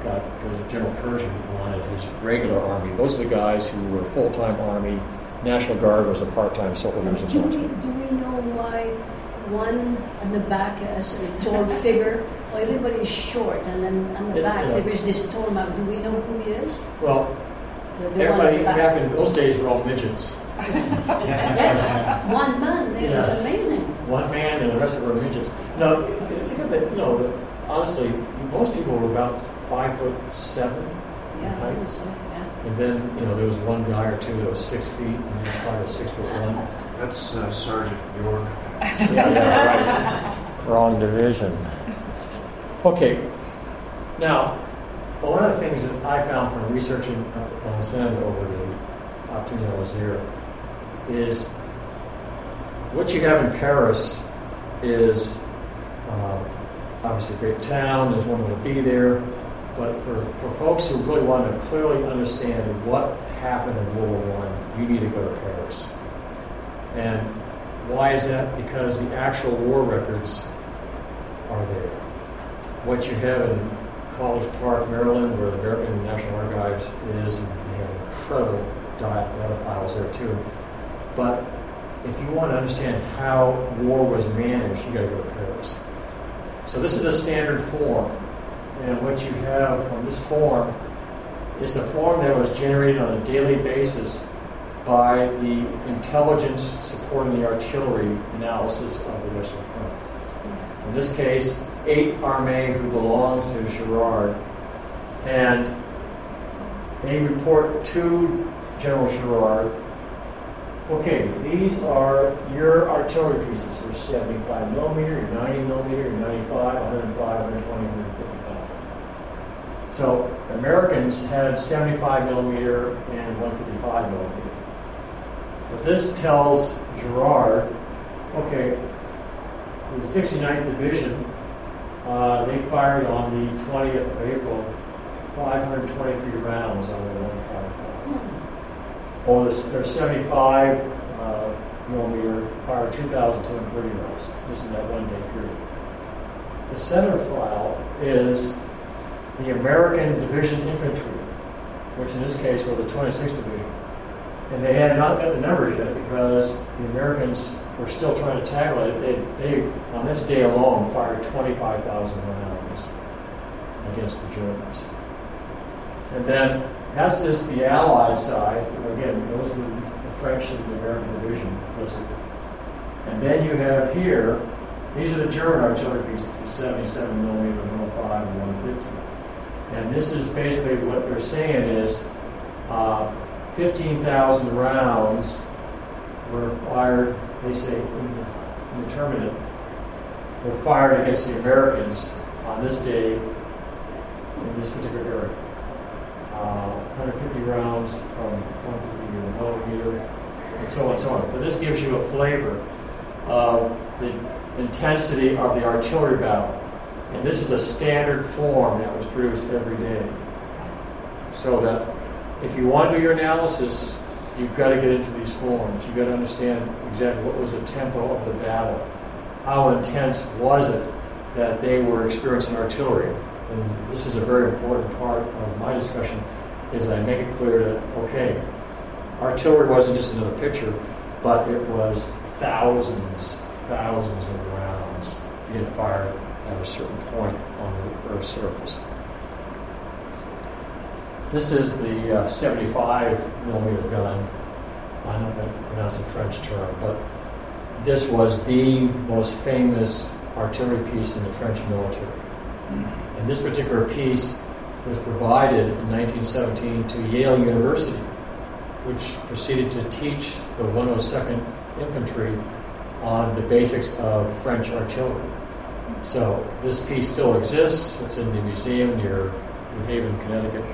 got because General Pershing wanted his regular army. Those are the guys who were full-time army. National Guard was the part-time soldiers and so on. Do we know why one on the back has a tall figure? Well, everybody's short, and then on the back there is this tall man. Do we know who he is? Well, everybody back in those days were all midgets. Yes, one man there is amazing. One man and the rest of them were midgets. No, think of it, honestly, most people were about 5'7". Yeah, right? so, yeah. And then, there was one guy or two that was 6 feet, and then probably was 6'1". That's Sergeant York. Yeah, right. Wrong division. Okay, now, one of the things that I found from researching Vincennes over the opportunity I was there is what you have in Paris is obviously a great town, there's one to be there, but for folks who really want to clearly understand what happened in World War I, you need to go to Paris. And why is that? Because the actual war records are there. What you have in College Park, Maryland, where the American National Archives is, and you have incredible data files there too. But if you want to understand how war was managed, you got to go to Paris. So this is a standard form, and what you have on this form is a form that was generated on a daily basis by the intelligence supporting the artillery analysis of the Western Front. In this case, 8th Armée, who belongs to Girard, and they report to General Girard, okay, these are your artillery pieces. Your 75 millimeter, your 90 millimeter, your 95, 105, 120, 155. So Americans had 75 millimeter and 155 millimeter. But this tells Girard, okay, the 69th Division, they fired on the 20th of April 523 rounds out of the 155. Or their 75 millimeter fired 2,230 rounds. This is that 1 day period. The center file is the American Division Infantry, which in this case was the 26th Division. And they had not got the numbers yet because the Americans were still trying to tackle it. They on this day alone, fired 25,000 rounds against the Germans. And then that's just the Allied side. Again, those are the French and the American division listed. And then you have here, these are the German artillery pieces, the 77 millimeter, 105, and 150. And this is basically what they're saying is 15,000 rounds were fired, they say, indeterminate, were fired against the Americans on this day in this particular area. 150 rounds from 150 millimeter, and so on and so on. But this gives you a flavor of the intensity of the artillery battle. And this is a standard form that was produced every day. So that if you want to do your analysis, you've got to get into these forms. You've got to understand exactly what was the tempo of the battle. How intense was it that they were experiencing artillery? And this is a very important part of my discussion, is that I make it clear that, okay, artillery wasn't just another picture, but it was thousands of rounds being fired at a certain point on the Earth's surface. This is the 75 millimeter gun. I'm not going to pronounce the French term, but this was the most famous artillery piece in the French military. And this particular piece was provided in 1917 to Yale University, which proceeded to teach the 102nd Infantry on the basics of French artillery. So this piece still exists. It's in the museum near New Haven, Connecticut.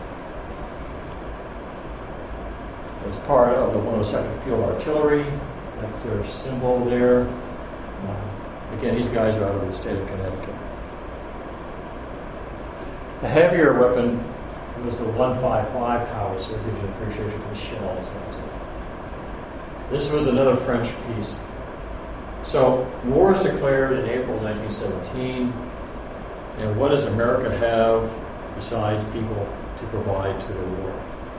It's part of the 102nd Field Artillery. That's their symbol there. Again, these guys are out of the state of Connecticut. The heavier weapon was the 155 howitzer. It gives you an appreciation for the shells. This was another French piece. So war is declared in April 1917. And what does America have besides people to provide to the war.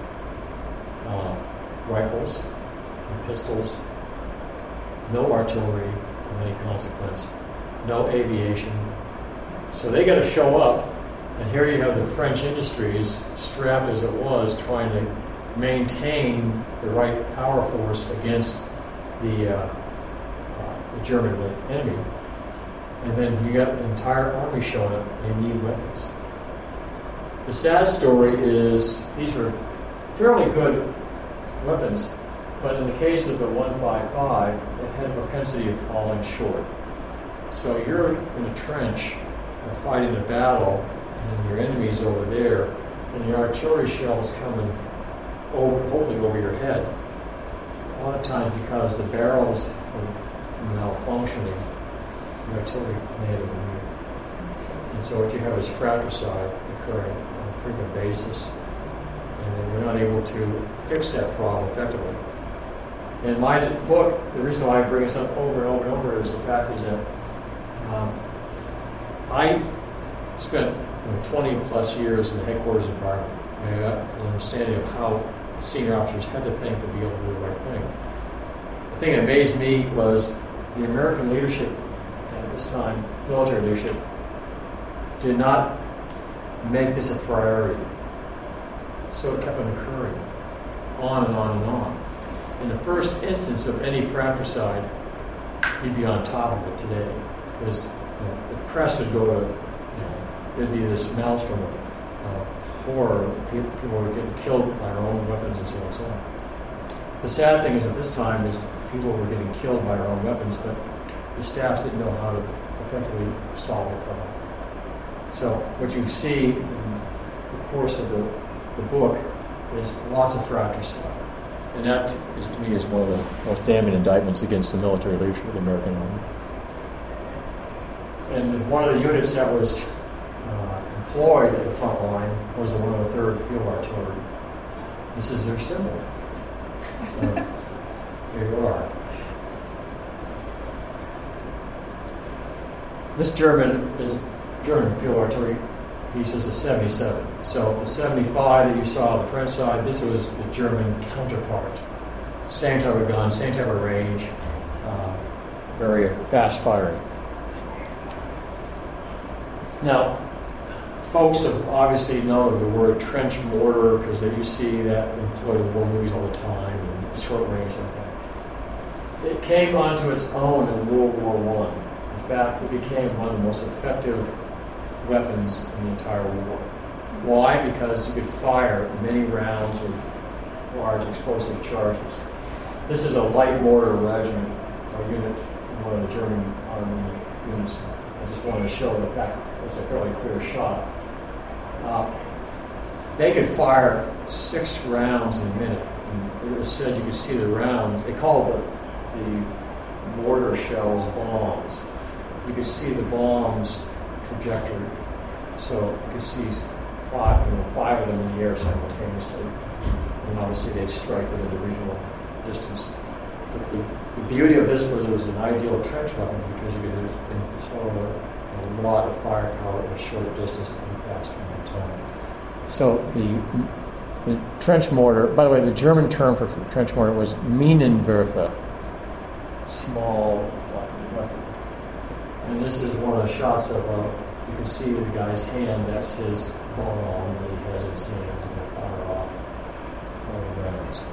Rifles and pistols, no artillery of any consequence, no aviation. So they got to show up, and here you have the French industries, strapped as it was, trying to maintain the right power force against the German enemy. And then you got an entire army showing up. They need weapons. The sad story is these were fairly good weapons, but in the case of the 155, it had a propensity of falling short. So you're in a trench, fighting a battle, and your enemy's over there, and your artillery shell's coming over, hopefully over your head. A lot of times because the barrels are malfunctioning, the artillery may have been weak. And so what you have is fratricide occurring on a frequent basis, and then we're not able to fix that problem effectively. In my book, the reason why I bring this up over and over and over is the fact is that I spent 20 plus years in the headquarters environment. I got an understanding of how senior officers had to think to be able to do the right thing. The thing that amazed me was the American leadership at this time, military leadership, did not make this a priority. So it kept on occurring, on and on and on. In the first instance of any fratricide, you'd be on top of it today, because the press would go to, there'd be this maelstrom of horror. People were getting killed by their own weapons and so on and so on. The sad thing is at this time is people were getting killed by their own weapons, but the staffs didn't know how to effectively solve the problem. So what you see in the course of the book is lots of fratricide. And that, is, to me, is one of the most damning indictments against the military leadership of the American Army. And one of the units that was employed at the front line was the 103rd Field Artillery. This is their symbol. So here you are. This German Field Artillery piece is the 77. So the 75 that you saw on the French side, this was the German counterpart. Same type of gun, same type of range, very fast firing. Now, folks have obviously known of the word trench mortar because you see that employed in war movies all the time and short range like that. It came onto its own in World War I. In fact, it became one of the most effective weapons in the entire war. Why? Because you could fire many rounds with large explosive charges. This is a light mortar regiment or unit, one of the German army units. I just wanted to show the fact it's a fairly clear shot. They could fire 6 rounds in a minute. And it was said you could see the rounds. They called the mortar shells bombs. You could see the bombs trajectory. So you could see 5 of them in the air simultaneously. And obviously they'd strike within the regional distance. But the beauty of this was it was an ideal trench weapon because you could employ a lot of firepower in a short distance and fast amount of time. So the trench mortar, by the way, the German term for trench mortar was Minenwerfer, small weapon. And this is one of the shots of, you can see the guy's hand, that's his bomb that he has in his hand. He's going to fire off all the rounds.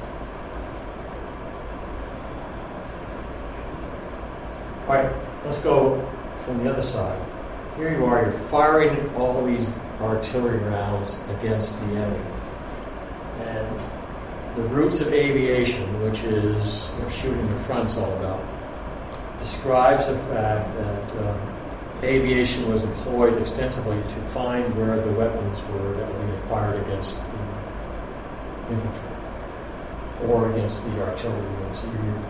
All right, let's go from the other side. Here you are, you're firing all these artillery rounds against the enemy. And the roots of aviation, which is what shooting the front's all about, describes the fact that aviation was employed extensively to find where the weapons were that were being fired against the infantry or against the artillery units.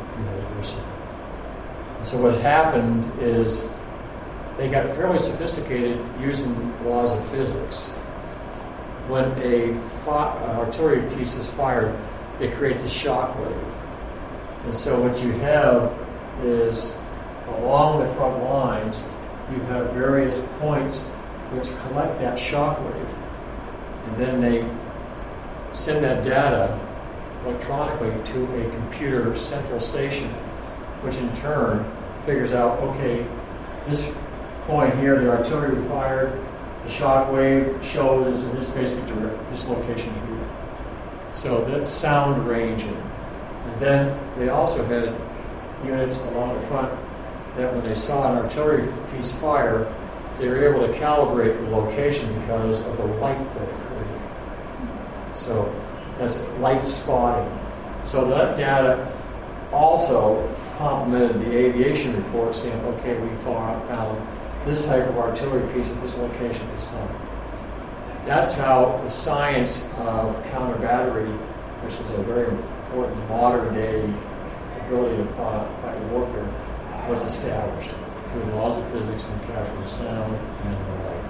And so what happened is they got fairly sophisticated using laws of physics. When an artillery piece is fired, it creates a shock wave. And so what you have is along the front lines, you have various points which collect that shock wave. and then they send that data electronically to a computer central station, which in turn figures out, okay, this point here, the artillery fired, the shock wave shows is in this basic this location here. So that's sound ranging. And then they also had units along the front that when they saw an artillery piece fire, they were able to calibrate the location because of the light that occurred. So that's light spotting. So that data also complemented the aviation report saying, okay, we found this type of artillery piece at this location at this time. That's how the science of counter battery, which is a very important modern day ability to fight warfare, was established through the laws of physics and capturing sound and the light.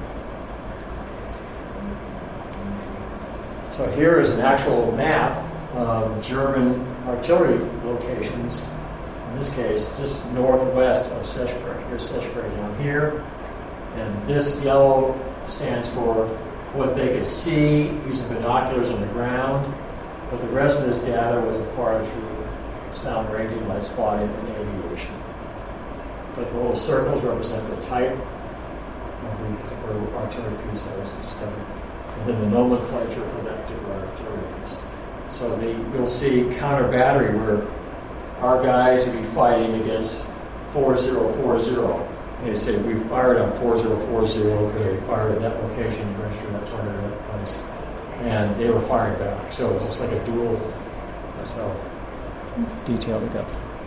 So here is an actual map of German artillery locations. In this case, just northwest of Sechprey. Here's Sechprey down here. And this yellow stands for what they could see using binoculars on the ground. But the rest of this data was acquired through sound ranging, light spotting, and aviation. But the little circles represent the type of the particular artillery piece that was discovered. And then the nomenclature for that particular artillery piece. So you'll see counter battery where our guys would be fighting against 4040. And they say, we fired on 4040 because we fired at that location, registered that target at that place. And they were firing back. So it was just like a duel. That's how detailed it got.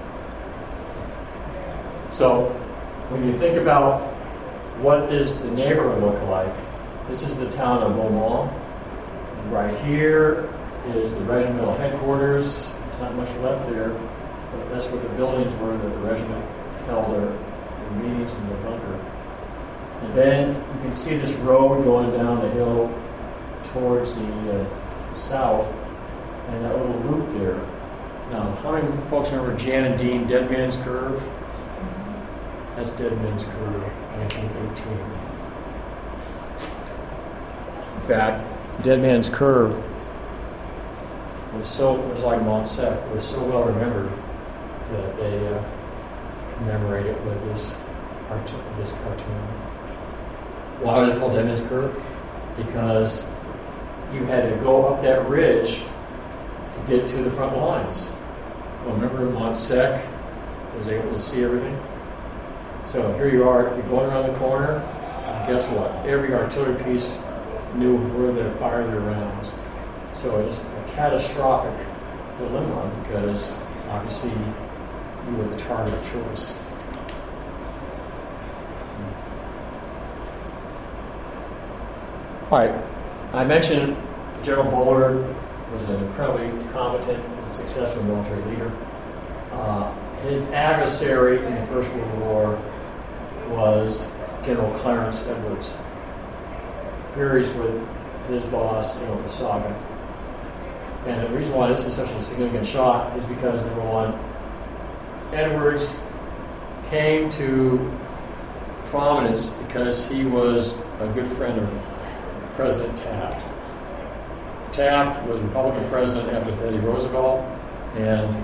So when you think about what does the neighborhood look like, this is the town of Beaumont. Right here is the regimental headquarters. Not much left there, but that's what the buildings were that the regiment held their meetings in the bunker. And then you can see this road going down the hill towards the south, and that little loop there. Now, how many folks remember Jan and Dean Dead Man's Curve? That's Dead Man's Curve, 1918. In fact, Dead Man's Curve was like Mont Sec. It was so well remembered that they commemorate it with this cartoon. Why was it called Dead Man's Curve? Because you had to go up that ridge to get to the front lines. Well, remember Mont Sec was able to see everything? So here you are, you're going around the corner, and guess what? Every artillery piece knew where to fire their rounds. So it's a catastrophic dilemma because obviously you were the target of choice. All right, I mentioned General Bullard was an incredibly competent and successful military leader. His adversary in the First World War was General Clarence Edwards. Here he's with his boss, General Casaga. And the reason why this is such a significant shot is because, number one, Edwards came to prominence because he was a good friend of President Taft. Taft was Republican president after Teddy Roosevelt, and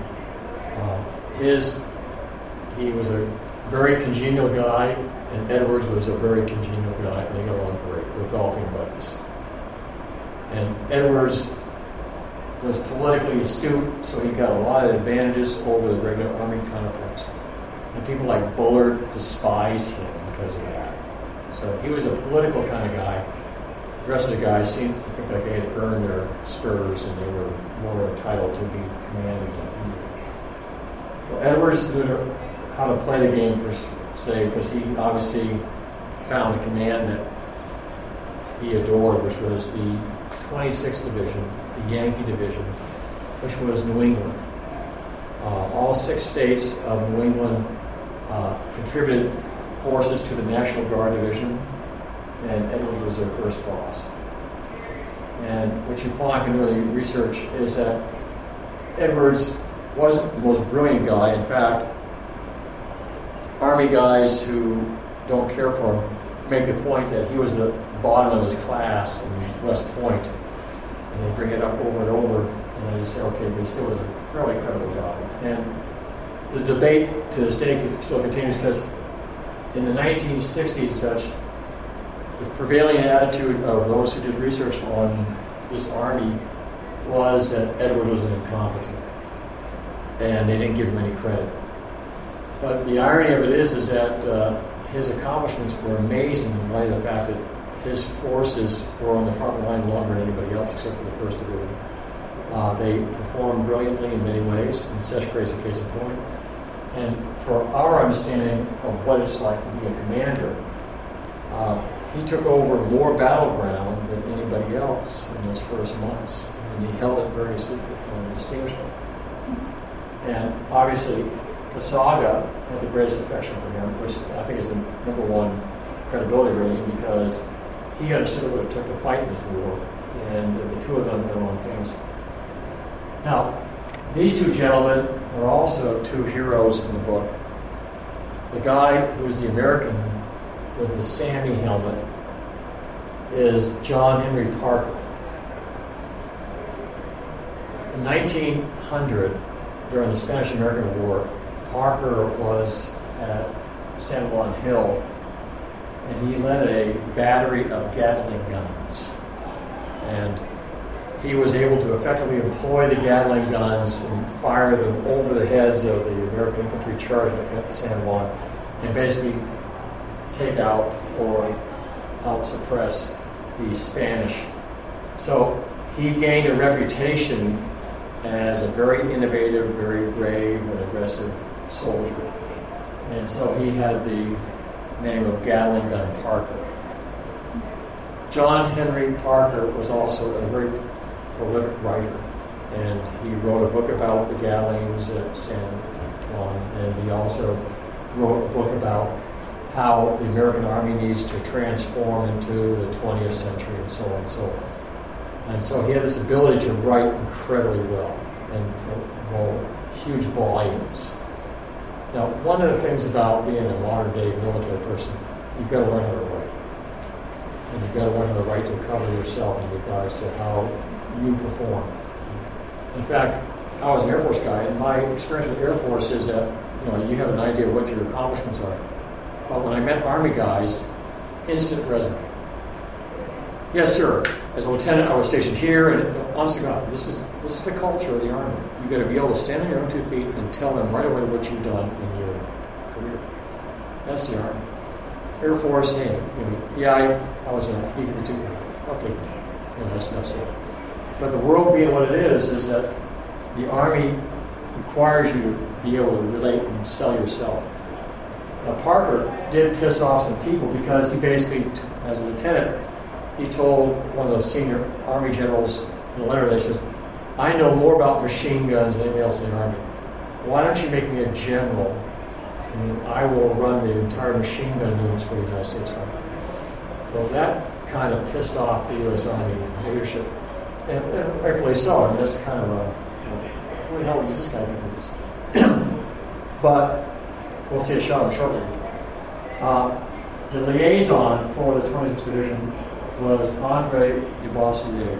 he was a very congenial guy, and Edwards was a very congenial guy, and they got along great. They were golfing buddies. And Edwards was politically astute, so he got a lot of advantages over the regular Army counterparts. And people like Bullard despised him because of that. So he was a political kind of guy. The rest of the guys seemed to think like they had earned their spurs and they were more entitled to be commanders than he did. Well, Edwards knew how to play the game, per se, because he obviously found a command that he adored, which was the 26th Division, the Yankee Division, which was New England. All 6 states of New England contributed forces to the National Guard Division, and Edwards was their first boss. And what you find from doing the research is that Edwards wasn't the most brilliant guy. In fact, Army guys who don't care for him make the point that he was the bottom of his class in West Point, and they bring it up over and over, and then you say, okay, but he still was a fairly credible guy. And the debate to this day still continues because in the 1960s and such, the prevailing attitude of those who did research on this army was that Edwards was an incompetent, and they didn't give him any credit. But the irony of it is that his accomplishments were amazing in light of the fact that his forces were on the front line longer than anybody else except for the 1st Division. They performed brilliantly in many ways, and Seicheprey is a case in point. And for our understanding of what it's like to be a commander, he took over more battleground than anybody else in those first months, and he held it very distinguishedly. And obviously, Kasaga had the greatest affection for him, which I think is the number one credibility rating because he understood what it took to fight in this war, and the two of them got along famous. Now, these two gentlemen are also two heroes in the book. The guy who is the American with the Sammy helmet is John Henry Parker. In 1900, during the Spanish-American War, Parker was at San Juan Hill, and he led a battery of Gatling guns. And he was able to effectively employ the Gatling guns and fire them over the heads of the American infantry charging at San Juan and basically take out or help suppress the Spanish. So he gained a reputation as a very innovative, very brave, and aggressive soldier. And so he had the name of Gatling Gun Parker. John Henry Parker was also a very prolific writer, and he wrote a book about the Gatlings at San Juan, and he also wrote a book about how the American Army needs to transform into the 20th century and so on and so on. And so he had this ability to write incredibly well and huge volumes. Now, one of the things about being a modern day military person, you've got to learn how to write. And you've got to learn how to write to cover yourself in regards to how you perform. In fact, I was an Air Force guy, and my experience with Air Force is that you have an idea of what your accomplishments are. But when I met Army guys, instant resume. Yes, sir. As a lieutenant, I was stationed here, and honest to God, this is the culture of the Army. You've got to be able to stand on your own 2 feet and tell them right away what you've done in your career. That's the Army. Air Force, hey, I was a B-52 guy. Okay, that's enough said. But the world being what it is that the Army requires you to be able to relate and sell yourself. Now, Parker did piss off some people because he basically, as a lieutenant, he told one of those senior Army generals in a letter that he said, I know more about machine guns than anybody else in the Army. Why don't you make me a general, and I will run the entire machine gun units for the United States Army. Well, that kind of pissed off the U.S. Army leadership, and rightfully so. I mean, that's kind of who the hell does this guy think he is? But we'll see a shot of him shortly. The liaison for the 26th Division was Andre Duboisier.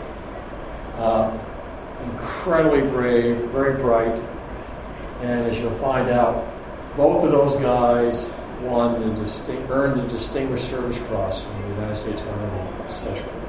Incredibly brave, very bright, and as you'll find out, both of those guys earned the Distinguished Service Cross from the United States Army at Seicheprey.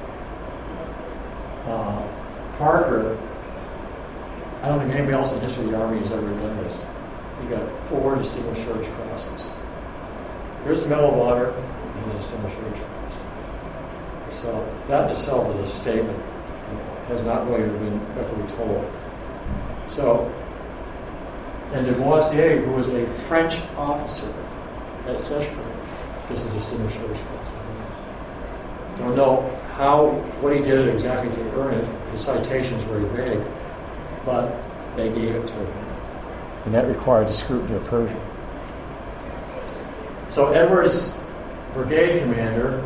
Parker, I don't think anybody else in the history of the Army has ever done this. He got 4 Distinguished Service Crosses. Here's the Medal of Honor, and here's the Distinguished Service Cross. So that in itself is a statement. It has not really been effectively told. So, and Duboisier, who was a French officer at Seicheprey, is a Distinguished Service Cross. Don't know what he did exactly to earn it. His citation is very vague, but they gave it to him. And that required the scrutiny of Pershing. So Edwards' brigade commander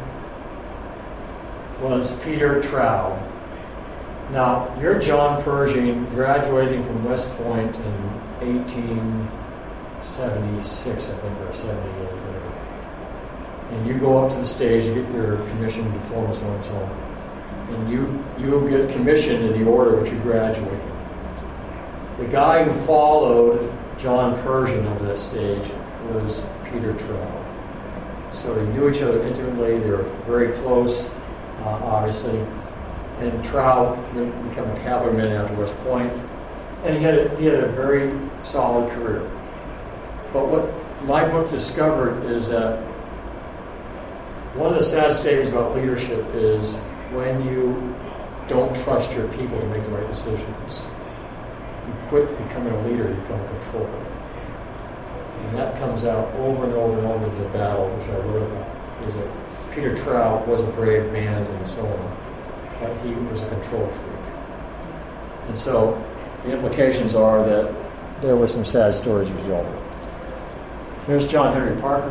was Peter Traub. Now, you're John Pershing, graduating from West Point in 1876, I think, or 78, whatever. and you go up to the stage, you get your commission, diploma, so on and so on. And you get commissioned in the order which you graduate. The guy who followed John Pershing onto that stage was Peter Trowell. So they knew each other intimately. They were very close, obviously. And Trowell became a cavalryman after West Point, and he had a very solid career. But what my book discovered is that one of the sad statements about leadership is when you don't trust your people to make the right decisions. You quit becoming a leader, you become a controller. And that comes out over and over and over in the battle, which I wrote about, is that Peter Trowell was a brave man and so on, but he was a control freak. And so the implications are that there were some sad stories as a result. Here's John Henry Parker.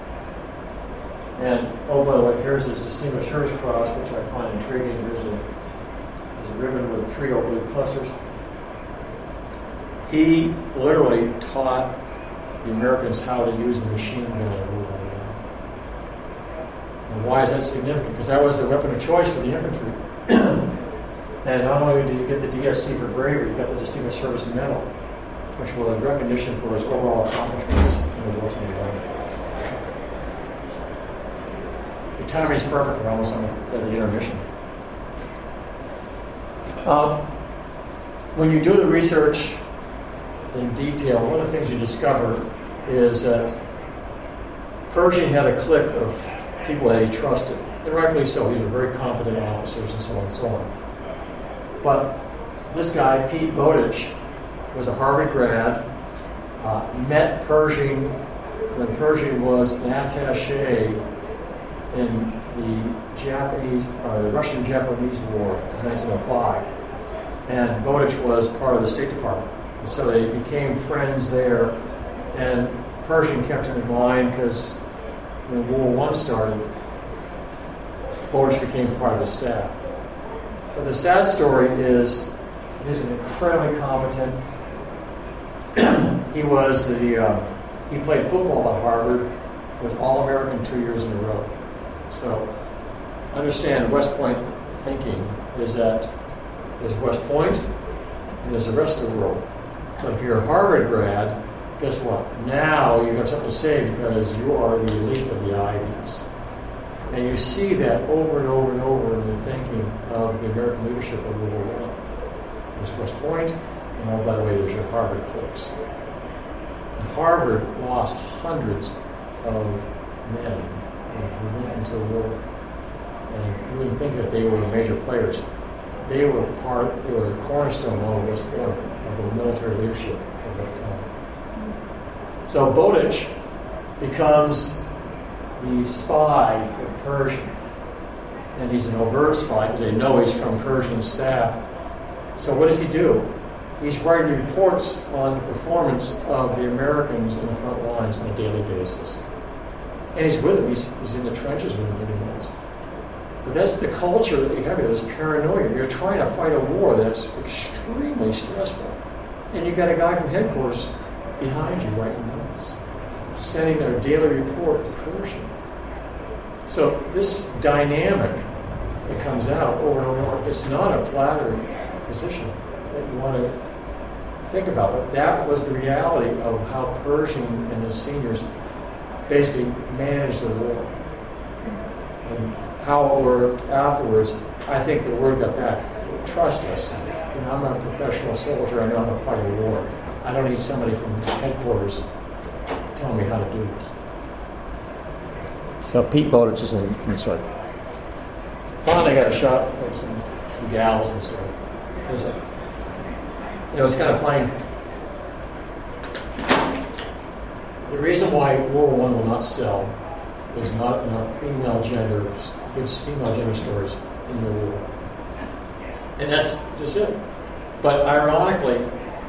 And, oh, by the way, here's his Distinguished Service Cross, which I find intriguing. There's a ribbon with 3 oak leaf clusters. He literally taught the Americans how to use the machine gun. And why is that significant? Because that was the weapon of choice for the infantry. And not only did you get the DSC for bravery, you got the Distinguished Service Medal, which was recognition for his overall accomplishments in the wartime environment. The timing is perfect. We're almost at the intermission. When you do the research in detail, one of the things you discover is that Pershing had a clique of people that he trusted, and rightfully so. These were very competent officers and so on and so on. But this guy, Pete Bowditch, was a Harvard grad, met Pershing when Pershing was an attaché in the Russian-Japanese War in 1905. And Bowditch was part of the State Department. And so they became friends there. And Pershing kept him in mind because when World War I started, Bowditch became part of his staff. But the sad story is he's an incredibly competent. He played football at Harvard, was All-American 2 years in a row. So understand West Point thinking is that there's West Point and there's the rest of the world. But if you're a Harvard grad, guess what? Now you have something to say because you are the elite of the Ivies. And you see that over and over and over in the thinking of the American leadership of World War I. There's West Point, and oh, by the way, there's your Harvard cliques. And Harvard lost hundreds of men who went into the war. And you wouldn't think that they were major players. They were a cornerstone of West Point of the military leadership of that time. So Bowditch becomes the spy for Pershing. And he's an overt spy because they know he's from Pershing's staff. So what does he do? He's writing reports on the performance of the Americans in the front lines on a daily basis. And he's with them. He's in the trenches with them many months. But that's the culture that you have here, this paranoia. You're trying to fight a war that's extremely stressful. And you've got a guy from headquarters behind you writing notes, sending their daily report to Pershing. So this dynamic that comes out over and over, it's not a flattering position that you want to think about, but that was the reality of how Pershing and his seniors basically managed the war. And how it worked afterwards, I think the word got back. Trust us. You know, I'm a professional soldier. I know how to fight a war. I don't need somebody from headquarters telling me how to do this. So Pete Bowditch is in the story. Finally, I got a shot of some gals and stuff. Because, it's kind of funny. The reason why World War I will not sell is not enough female gender stories in the war. And that's just it. But ironically,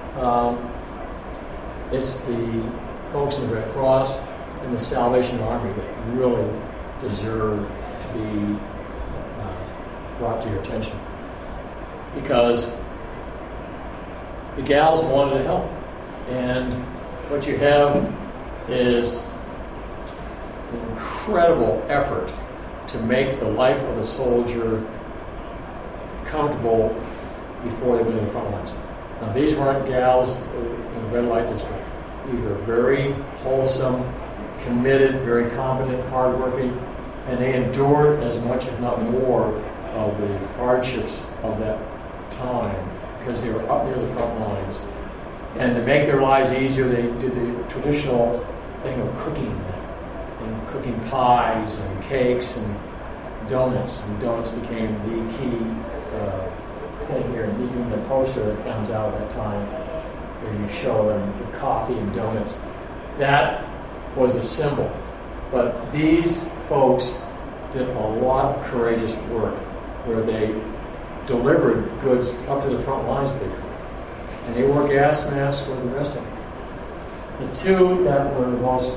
it's the folks in the Red Cross and the Salvation Army that really deserve to be brought to your attention. Because the gals wanted to help. And what you have is an incredible effort to make the life of a soldier comfortable before they went in the front lines. Now, these weren't gals in the red light district. These were very wholesome, committed, very competent, hardworking, and they endured as much, if not more, of the hardships of that time because they were up near the front lines. And to make their lives easier, they did the traditional thing of cooking, and cooking pies and cakes and donuts. And donuts became the key thing here. And even the poster that comes out at that time, where you show them the coffee and donuts, that was a symbol. But these folks did a lot of courageous work where they delivered goods up to the front lines if they could. And they wore gas masks with the rest of them. The two that were the most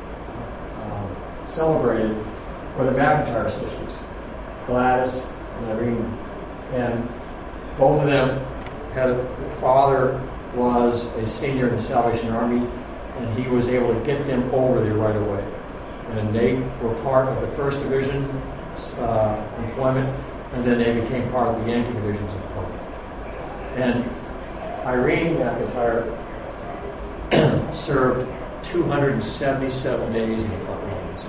celebrated were the McIntyre sisters, Gladys and Irene. And both of them their father was a senior in the Salvation Army, and he was able to get them over there right away. And they were part of the 1st Division employment, and then they became part of the Yankee Division's employment. And Irene McIntyre served 277 days in the front lines,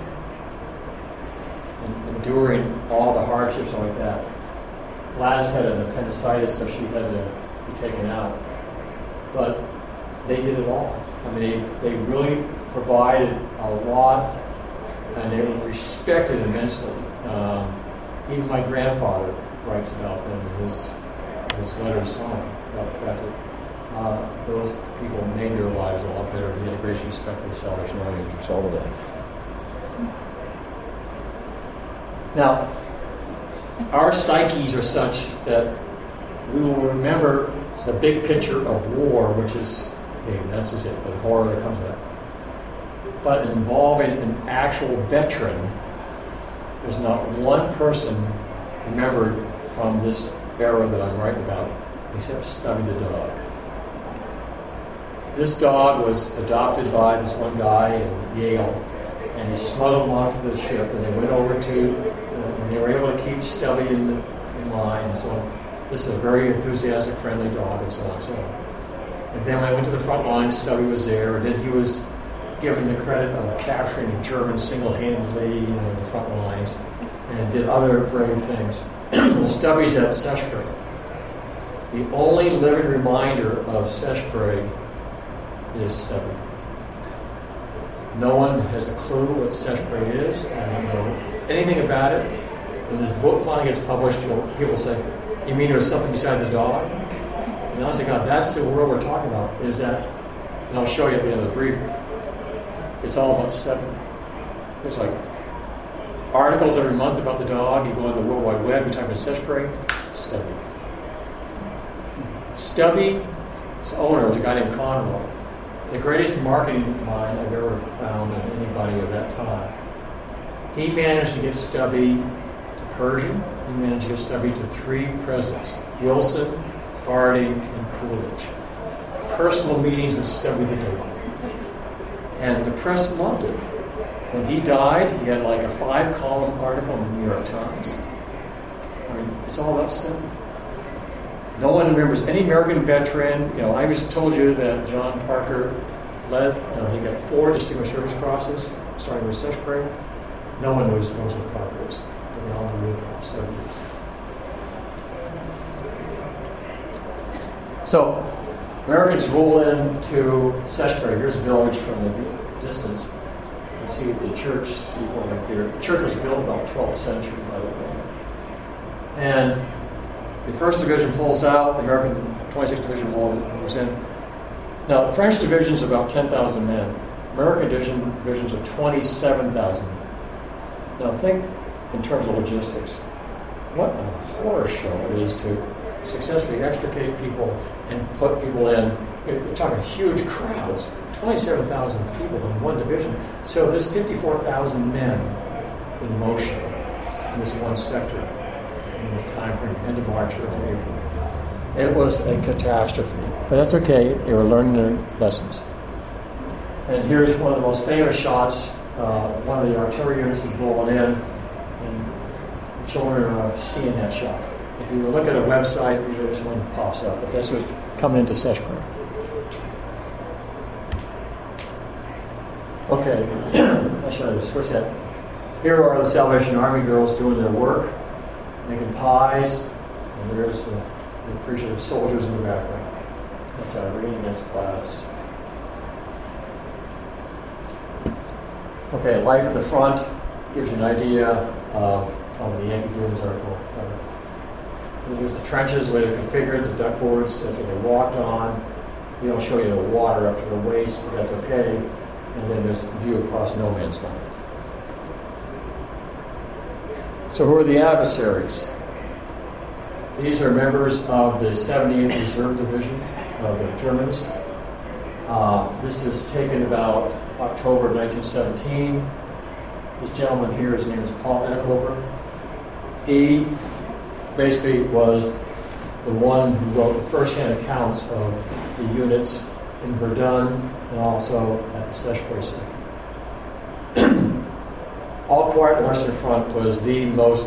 and enduring all the hardships like that. Gladys had an appendicitis, so she had to be taken out. But they did it all. I mean, they really provided a lot, and they were respected immensely. Even my grandfather writes about them in his letters home, about the fact that those people made their lives a lot better. He had great respect for the Salvation Army as a result of that. Now, our psyches are such that we will remember the big picture of war, which is, hey, this is it, the horror that comes with it. But involving an actual veteran, there's not one person remembered from this era that I'm writing about, except Stubby the dog. This dog was adopted by this one guy in Yale, and he smuggled him onto the ship, and they went over to, and they were able to keep Stubby in line, and so on. This is a very enthusiastic, friendly dog, and so on and so on. And then when I went to the front line, Stubby was there, and then he was given the credit of capturing the Germans single-handedly in the front lines, and did other brave things. Well, Stubby's at Seicheprey. The only living reminder of Seicheprey is Stubby. No one has a clue what Seicheprey is. They don't know anything about it. When this book finally gets published, people say, "You mean there was something beside the dog?" And I say, God, that's the world we're talking about. Is that? And I'll show you at the end of the brief. It's all about Stubby. There's like articles every month about the dog. You go on the World Wide Web, you type in Seicheprey, Stubby. Stubby's owner was a guy named Conroy. The greatest marketing mind I've ever found in anybody of that time. He managed to get Stubby to Pershing. He managed to get Stubby to 3 presidents: Wilson, Harding, and Coolidge. Personal meetings with Stubby the dog. And the press loved it. When he died, he had like a 5-column article in the New York Times. I mean, it's all about Stubby. No one remembers any American veteran. You know, I just told you that John Parker led, he got 4 Distinguished Service Crosses, starting with Seicheprey. No one knows what Parker is, but they all know who Stubby is. So, Americans roll into Seicheprey. Here's a village from the distance. You see the church people right there. The church was built about 12th century, by the way. And the 1st Division pulls out, the American 26th Division moves in. Now, the French division is about 10,000 men. American divisions are 27,000. Now, think in terms of logistics. What a horror show it is to successfully extricate people and put people in. You're talking huge crowds, 27,000 people in one division. So there's 54,000 men in motion in this one sector in the time frame, end of March, early April. It was a catastrophe. But that's okay. They were learning their lessons. And here's one of the most famous shots one of the artillery units is rolling in, and the children are seeing that shot. If you look at a website, usually this one pops up, but that's what's coming into Seshbury. Okay, I'll show you this. First step. Here are the Salvation Army girls doing their work, making pies, and there's the appreciative soldiers in the background. That's Irene, and that's Gladys. Okay, life at the front gives you an idea of, from the Yankee Doodles article. Here's the trenches, the way they're configured, the duck boards, that's what they walked on. They don't show you the water up to the waist, but that's okay. And then there's a view across no man's land. So who are the adversaries? These are members of the 78th Reserve Division of the Germans. This is taken about October of 1917. This gentleman here, his name is Paul Eckhofer. He basically was the one who wrote the first-hand accounts of the units in Verdun and also at the Seshbury site. All Quiet on the Western Front was the most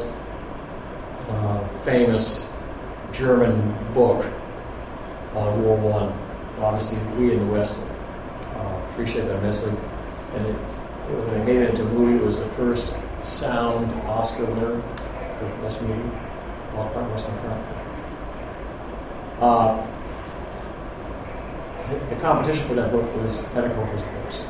famous German book on World War I. Obviously, we in the West appreciate that immensely. And when they made it into a movie, it was the first sound Oscar winner for this movie, All Quiet on the Western Front. The competition for that book was Eckhofer's books.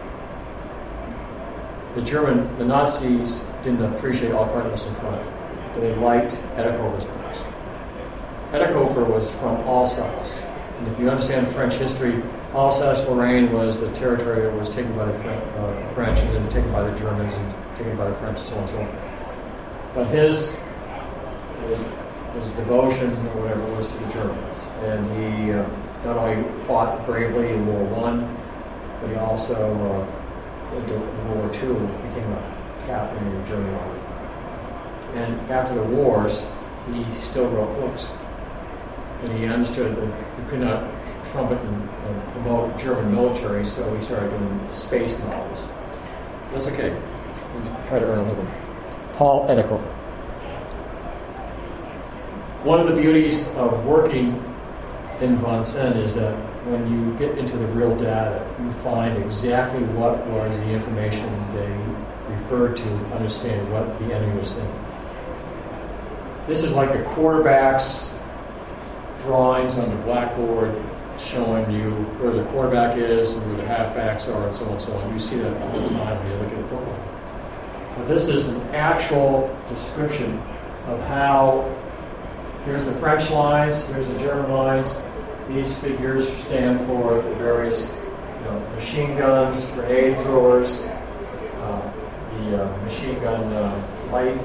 The Nazis didn't appreciate All Quiet on the Western Front, but they liked Eckhofer's books. Eckhofer was from Alsace, and if you understand French history, Alsace-Lorraine was the territory that was taken by the French, and then taken by the Germans, and taken by the French, and so on and so on. But his devotion, or whatever it was, to the Germans, and he not only fought bravely in World I, but he also, in World War II, became a captain in the German army. And after the wars, he still wrote books. And he understood that he could not trumpet and promote German military, so he started doing space novels. That's okay. He tried to earn a living. Paul Eckhofer. One of the beauties of working in Vincennes is that when you get into the real data, you find exactly what was the information they referred to, understand what the enemy was thinking. This is like a quarterback's drawings on the blackboard showing you where the quarterback is and where the halfbacks are, and so on and so on. You see that all the time when you look at football. But this is an actual description of how, here's the French lines, here's the German lines. These figures stand for the various machine guns, grenade throwers, the machine gun light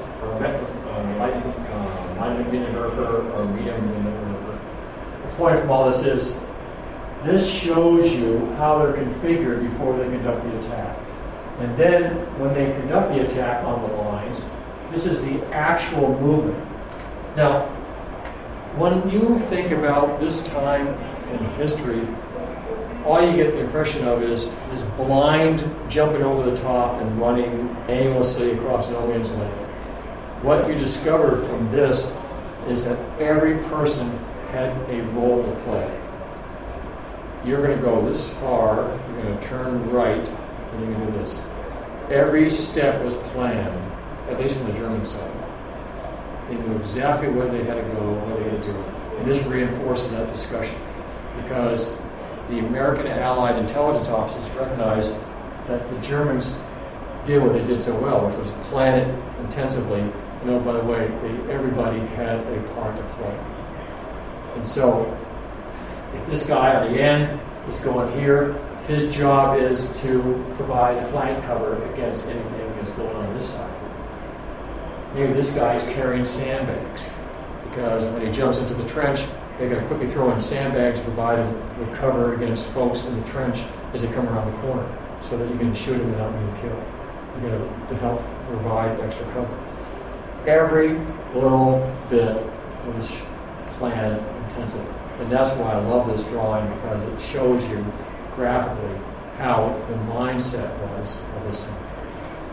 Minenwerfer or medium Minenwerfer. The point from all this is, this shows you how they're configured before they conduct the attack. And then when they conduct the attack on the lines, this is the actual movement. Now, when you think about this time in history, all you get the impression of is this blind jumping over the top and running aimlessly across no man's land. What you discover from this is that every person had a role to play. You're going to go this far, you're going to turn right, and you're going to do this. Every step was planned, at least from the German side. They knew exactly where they had to go, what they had to do. And this reinforces that discussion, because the American Allied intelligence officers recognized that the Germans did what they did so well, which was plan it intensively. By the way, everybody had a part to play. And so, if this guy on the end is going here, his job is to provide flank cover against anything that's going on this side. Maybe this guy is carrying sandbags, because when he jumps into the trench, they're going to quickly throw in sandbags to provide him with cover against folks in the trench as they come around the corner, so that you can shoot him without being killed. You're going to help provide extra cover. Every little bit was planned intensively. And that's why I love this drawing, because it shows you graphically how the mindset was of this time.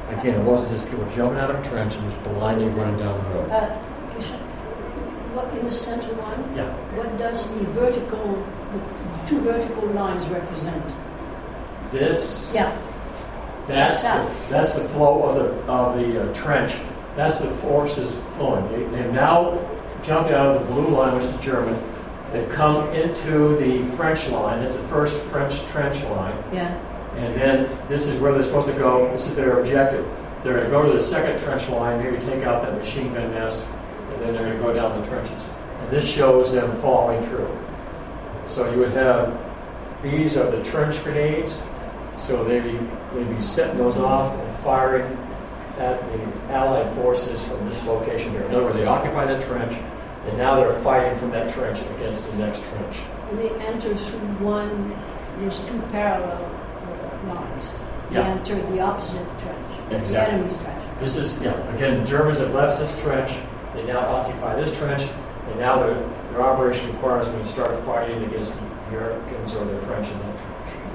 Again, it wasn't just people jumping out of a trench and just blindly running down the road. What in the center one? Yeah. What does the two vertical lines represent? This. Yeah. That's the flow of the trench. That's the forces flowing. They've now jumped out of the blue line, which is German. They've come into the French line. It's the first French trench line. Yeah. And then this is where they're supposed to go. This is their objective. They're going to go to the second trench line, maybe take out that machine gun nest, and then they're going to go down the trenches. And this shows them following through. So you would have, these are the trench grenades. So they'd be setting those off and firing at the Allied forces from this location here. In other words, they occupy that trench, and now they're fighting from that trench against the next trench. And they enter through there's two parallel lines. They Yeah. enter the opposite trench, Exactly. the enemy's trench. This is, again, Germans have left this trench, they now occupy this trench, and now their operation requires them to start fighting against the Americans or the French in that trench.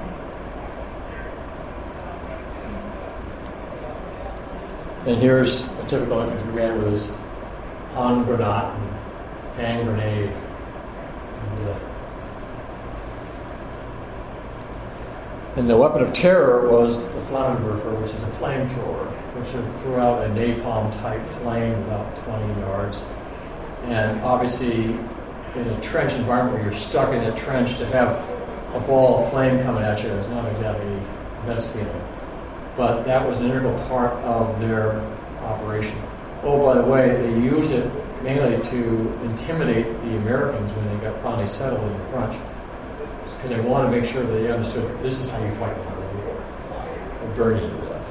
And here's a typical infantry man with his Handgranat and hand grenade. And the weapon of terror was the Flammenwerfer, which is a flamethrower, which threw out a napalm-type flame about 20 yards. And obviously, in a trench environment where you're stuck in a trench, to have a ball of flame coming at you is not exactly the best feeling. But that was an integral part of their operation. Oh, by the way, they use it mainly to intimidate the Americans when they got finally settled in the front, because they want to make sure that they understood this is how you fight a war. They'll burn you to death.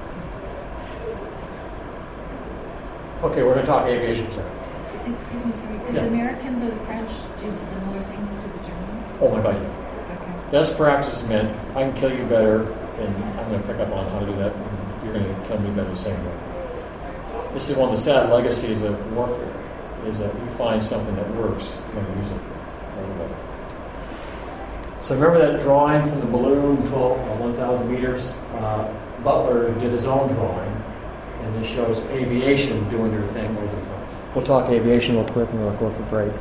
Okay, we're going to talk aviation for a second. Excuse me, Terry. Did the Americans or the French do similar things to the Germans? Oh my God. Okay. Best practice meant I can kill you better, and I'm going to pick up on how to do that, and you're going to kill me better the same way. This is one of the sad legacies of warfare, is that you find something that works, you're going to use it right away. So remember that drawing from the balloon, 1,000 meters? Butler did his own drawing, and this shows aviation doing their thing over the front. We'll talk aviation real quick, and we'll go for break.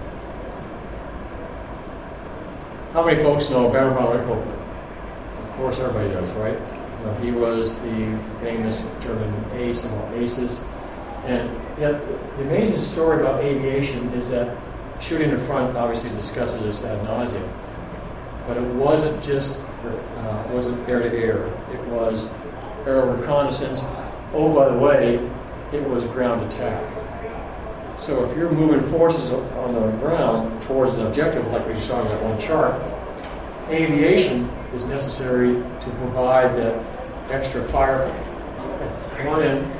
How many folks know Baron von Richthofen? Of course, everybody does, right? He was the famous German ace of all aces. And yet, the amazing story about aviation is that shooting in front obviously discusses this ad nauseum. But it wasn't just wasn't air-to-air. It was aerial reconnaissance. Oh, by the way, it was ground attack. So if you're moving forces on the ground towards an objective, like we saw in that one chart, aviation is necessary to provide that extra fire. Come on in.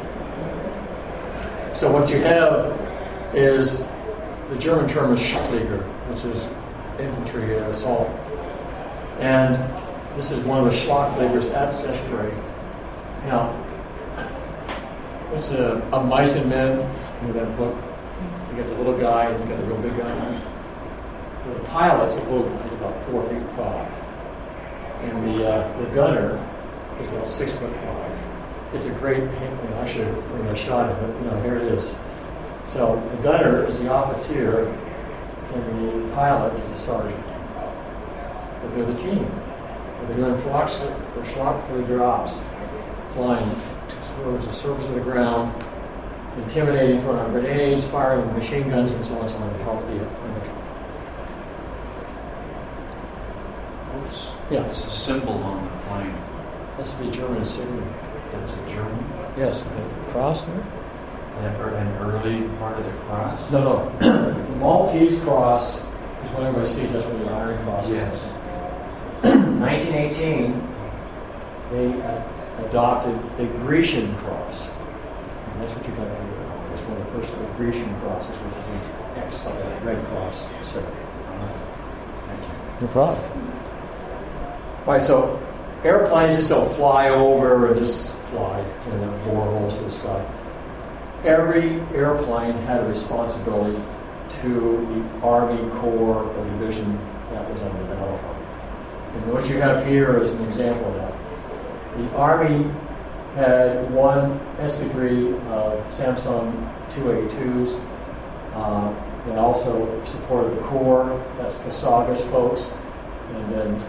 So what you have is the German term is Schlaflieger, which is infantry assault. And this is one of the Schlafliegers at Sestray. Now, it's a Mice and Men, that book. You got the little guy and you got the real big guy. Well, the pilot's a little guy, he's about 4 feet 5. And the gunner is about 6 foot 5. It's a great, I should bring a shot of it, here it is. So the gunner is the officer and the pilot is the sergeant. But they're the team. They're doing Flakflieger ops, flying towards the surface of the ground, intimidating, throwing out grenades, firing with machine guns, and so on and so on to help the infantry. Yeah. It's a symbol on the plane. That's the German signal. That's a German? Yes, the cross there. An early part of the cross? No. The Maltese cross is what everybody sees. That's what the Iron Cross is. Yes. 1918, they adopted the Grecian cross. And that's what you got here. That's one of the first Grecian crosses, which is these X, like a red cross. So, Thank you. no problem. All right, so airplanes just don't fly over and just fly and then bore holes through the sky. Every airplane had a responsibility to the Army Corps or division that was on the battlefield. And what you have here is an example of that. The Army had one escadrille of Samsung 282s. They also supported the Corps, that's Casaga's folks, and then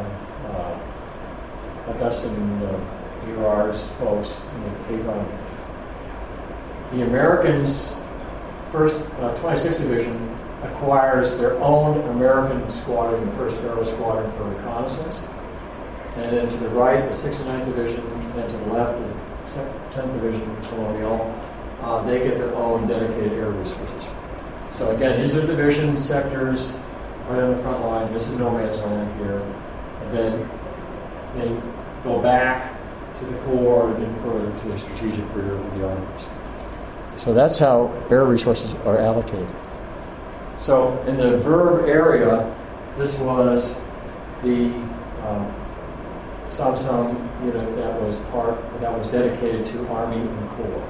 Augustine Girard's folks in the 8th Army. The Americans' 26th Division acquires their own American squadron, the 1st Aero Squadron for reconnaissance. And then to the right, the 6th and 9th Division, and then to the left, the 10th Division, Colonial, they get their own dedicated air resources. So again, these are division sectors right on the front line. This is no man's land here. And then they go back to the Corps and then further to the strategic rear of the armies. So that's how air resources are allocated. So in the Verve area, this was the Samsung unit that was dedicated to Army and Corps.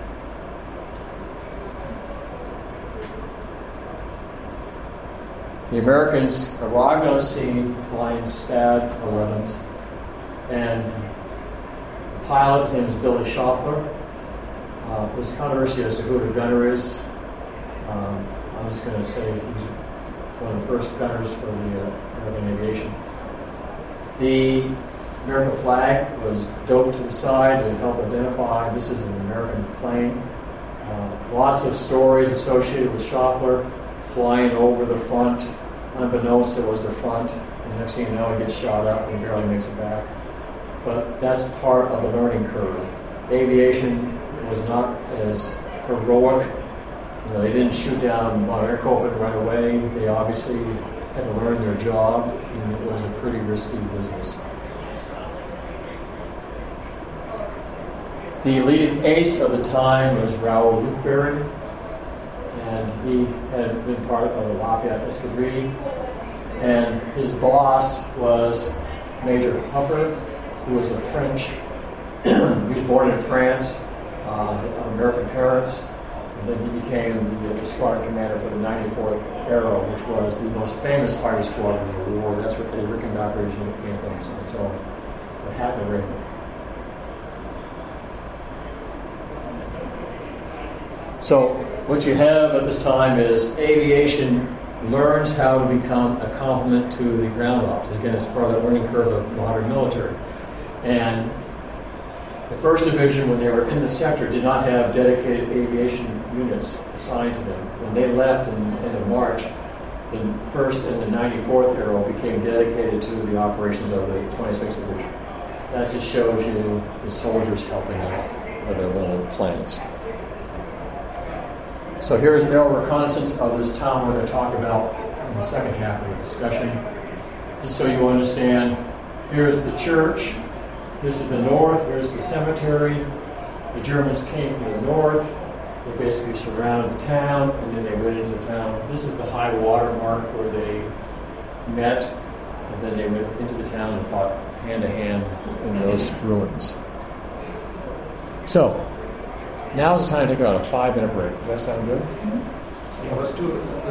The Americans arrived on scene flying SPAD 11s, and the pilot, his name is Billy Schaeffler. There's controversy as to who the gunner is. I'm just going to say he's one of the first gunners for the American aviation. The American flag was doped to the side to help identify this is an American plane. Lots of stories associated with Schaeffler flying over the front. Unbeknownst, it was the front. And next thing you know, he gets shot up and barely makes it back. But that's part of the learning curve. Aviation was not as heroic. They didn't shoot down Von Erkoven right away. They obviously had to learn their job, and it was a pretty risky business. The leading ace of the time was Raoul Lufberry, and he had been part of the Lafayette Escadrille. And his boss was Major Huffer, who was a French. He was born in France, of American parents. And then he became the squadron commander for the 94th Aero, which was the most famous fighter squadron in the war. That's where the Rickenbacker's unit came from. So it's all the hat and the ring. So what you have at this time is aviation learns how to become a complement to the ground ops. Again, it's part of the learning curve of modern military. And the 1st Division, when they were in the sector, did not have dedicated aviation units assigned to them. When they left in the end of March, the 1st and the 94th Aero became dedicated to the operations of the 26th Division. That just shows you the soldiers helping out with their little plans. So here's aerial reconnaissance of this town we're going to talk about in the second half of the discussion. Just so you understand, here's the church. This is the north, here's the cemetery. The Germans came from the north. They basically surrounded the town, and then they went into the town. This is the high water mark where they met, and then they went into the town and fought hand-to-hand in those ruins. So, now's the time to take about a 5-minute break. Does that sound good? Yeah, let's do it.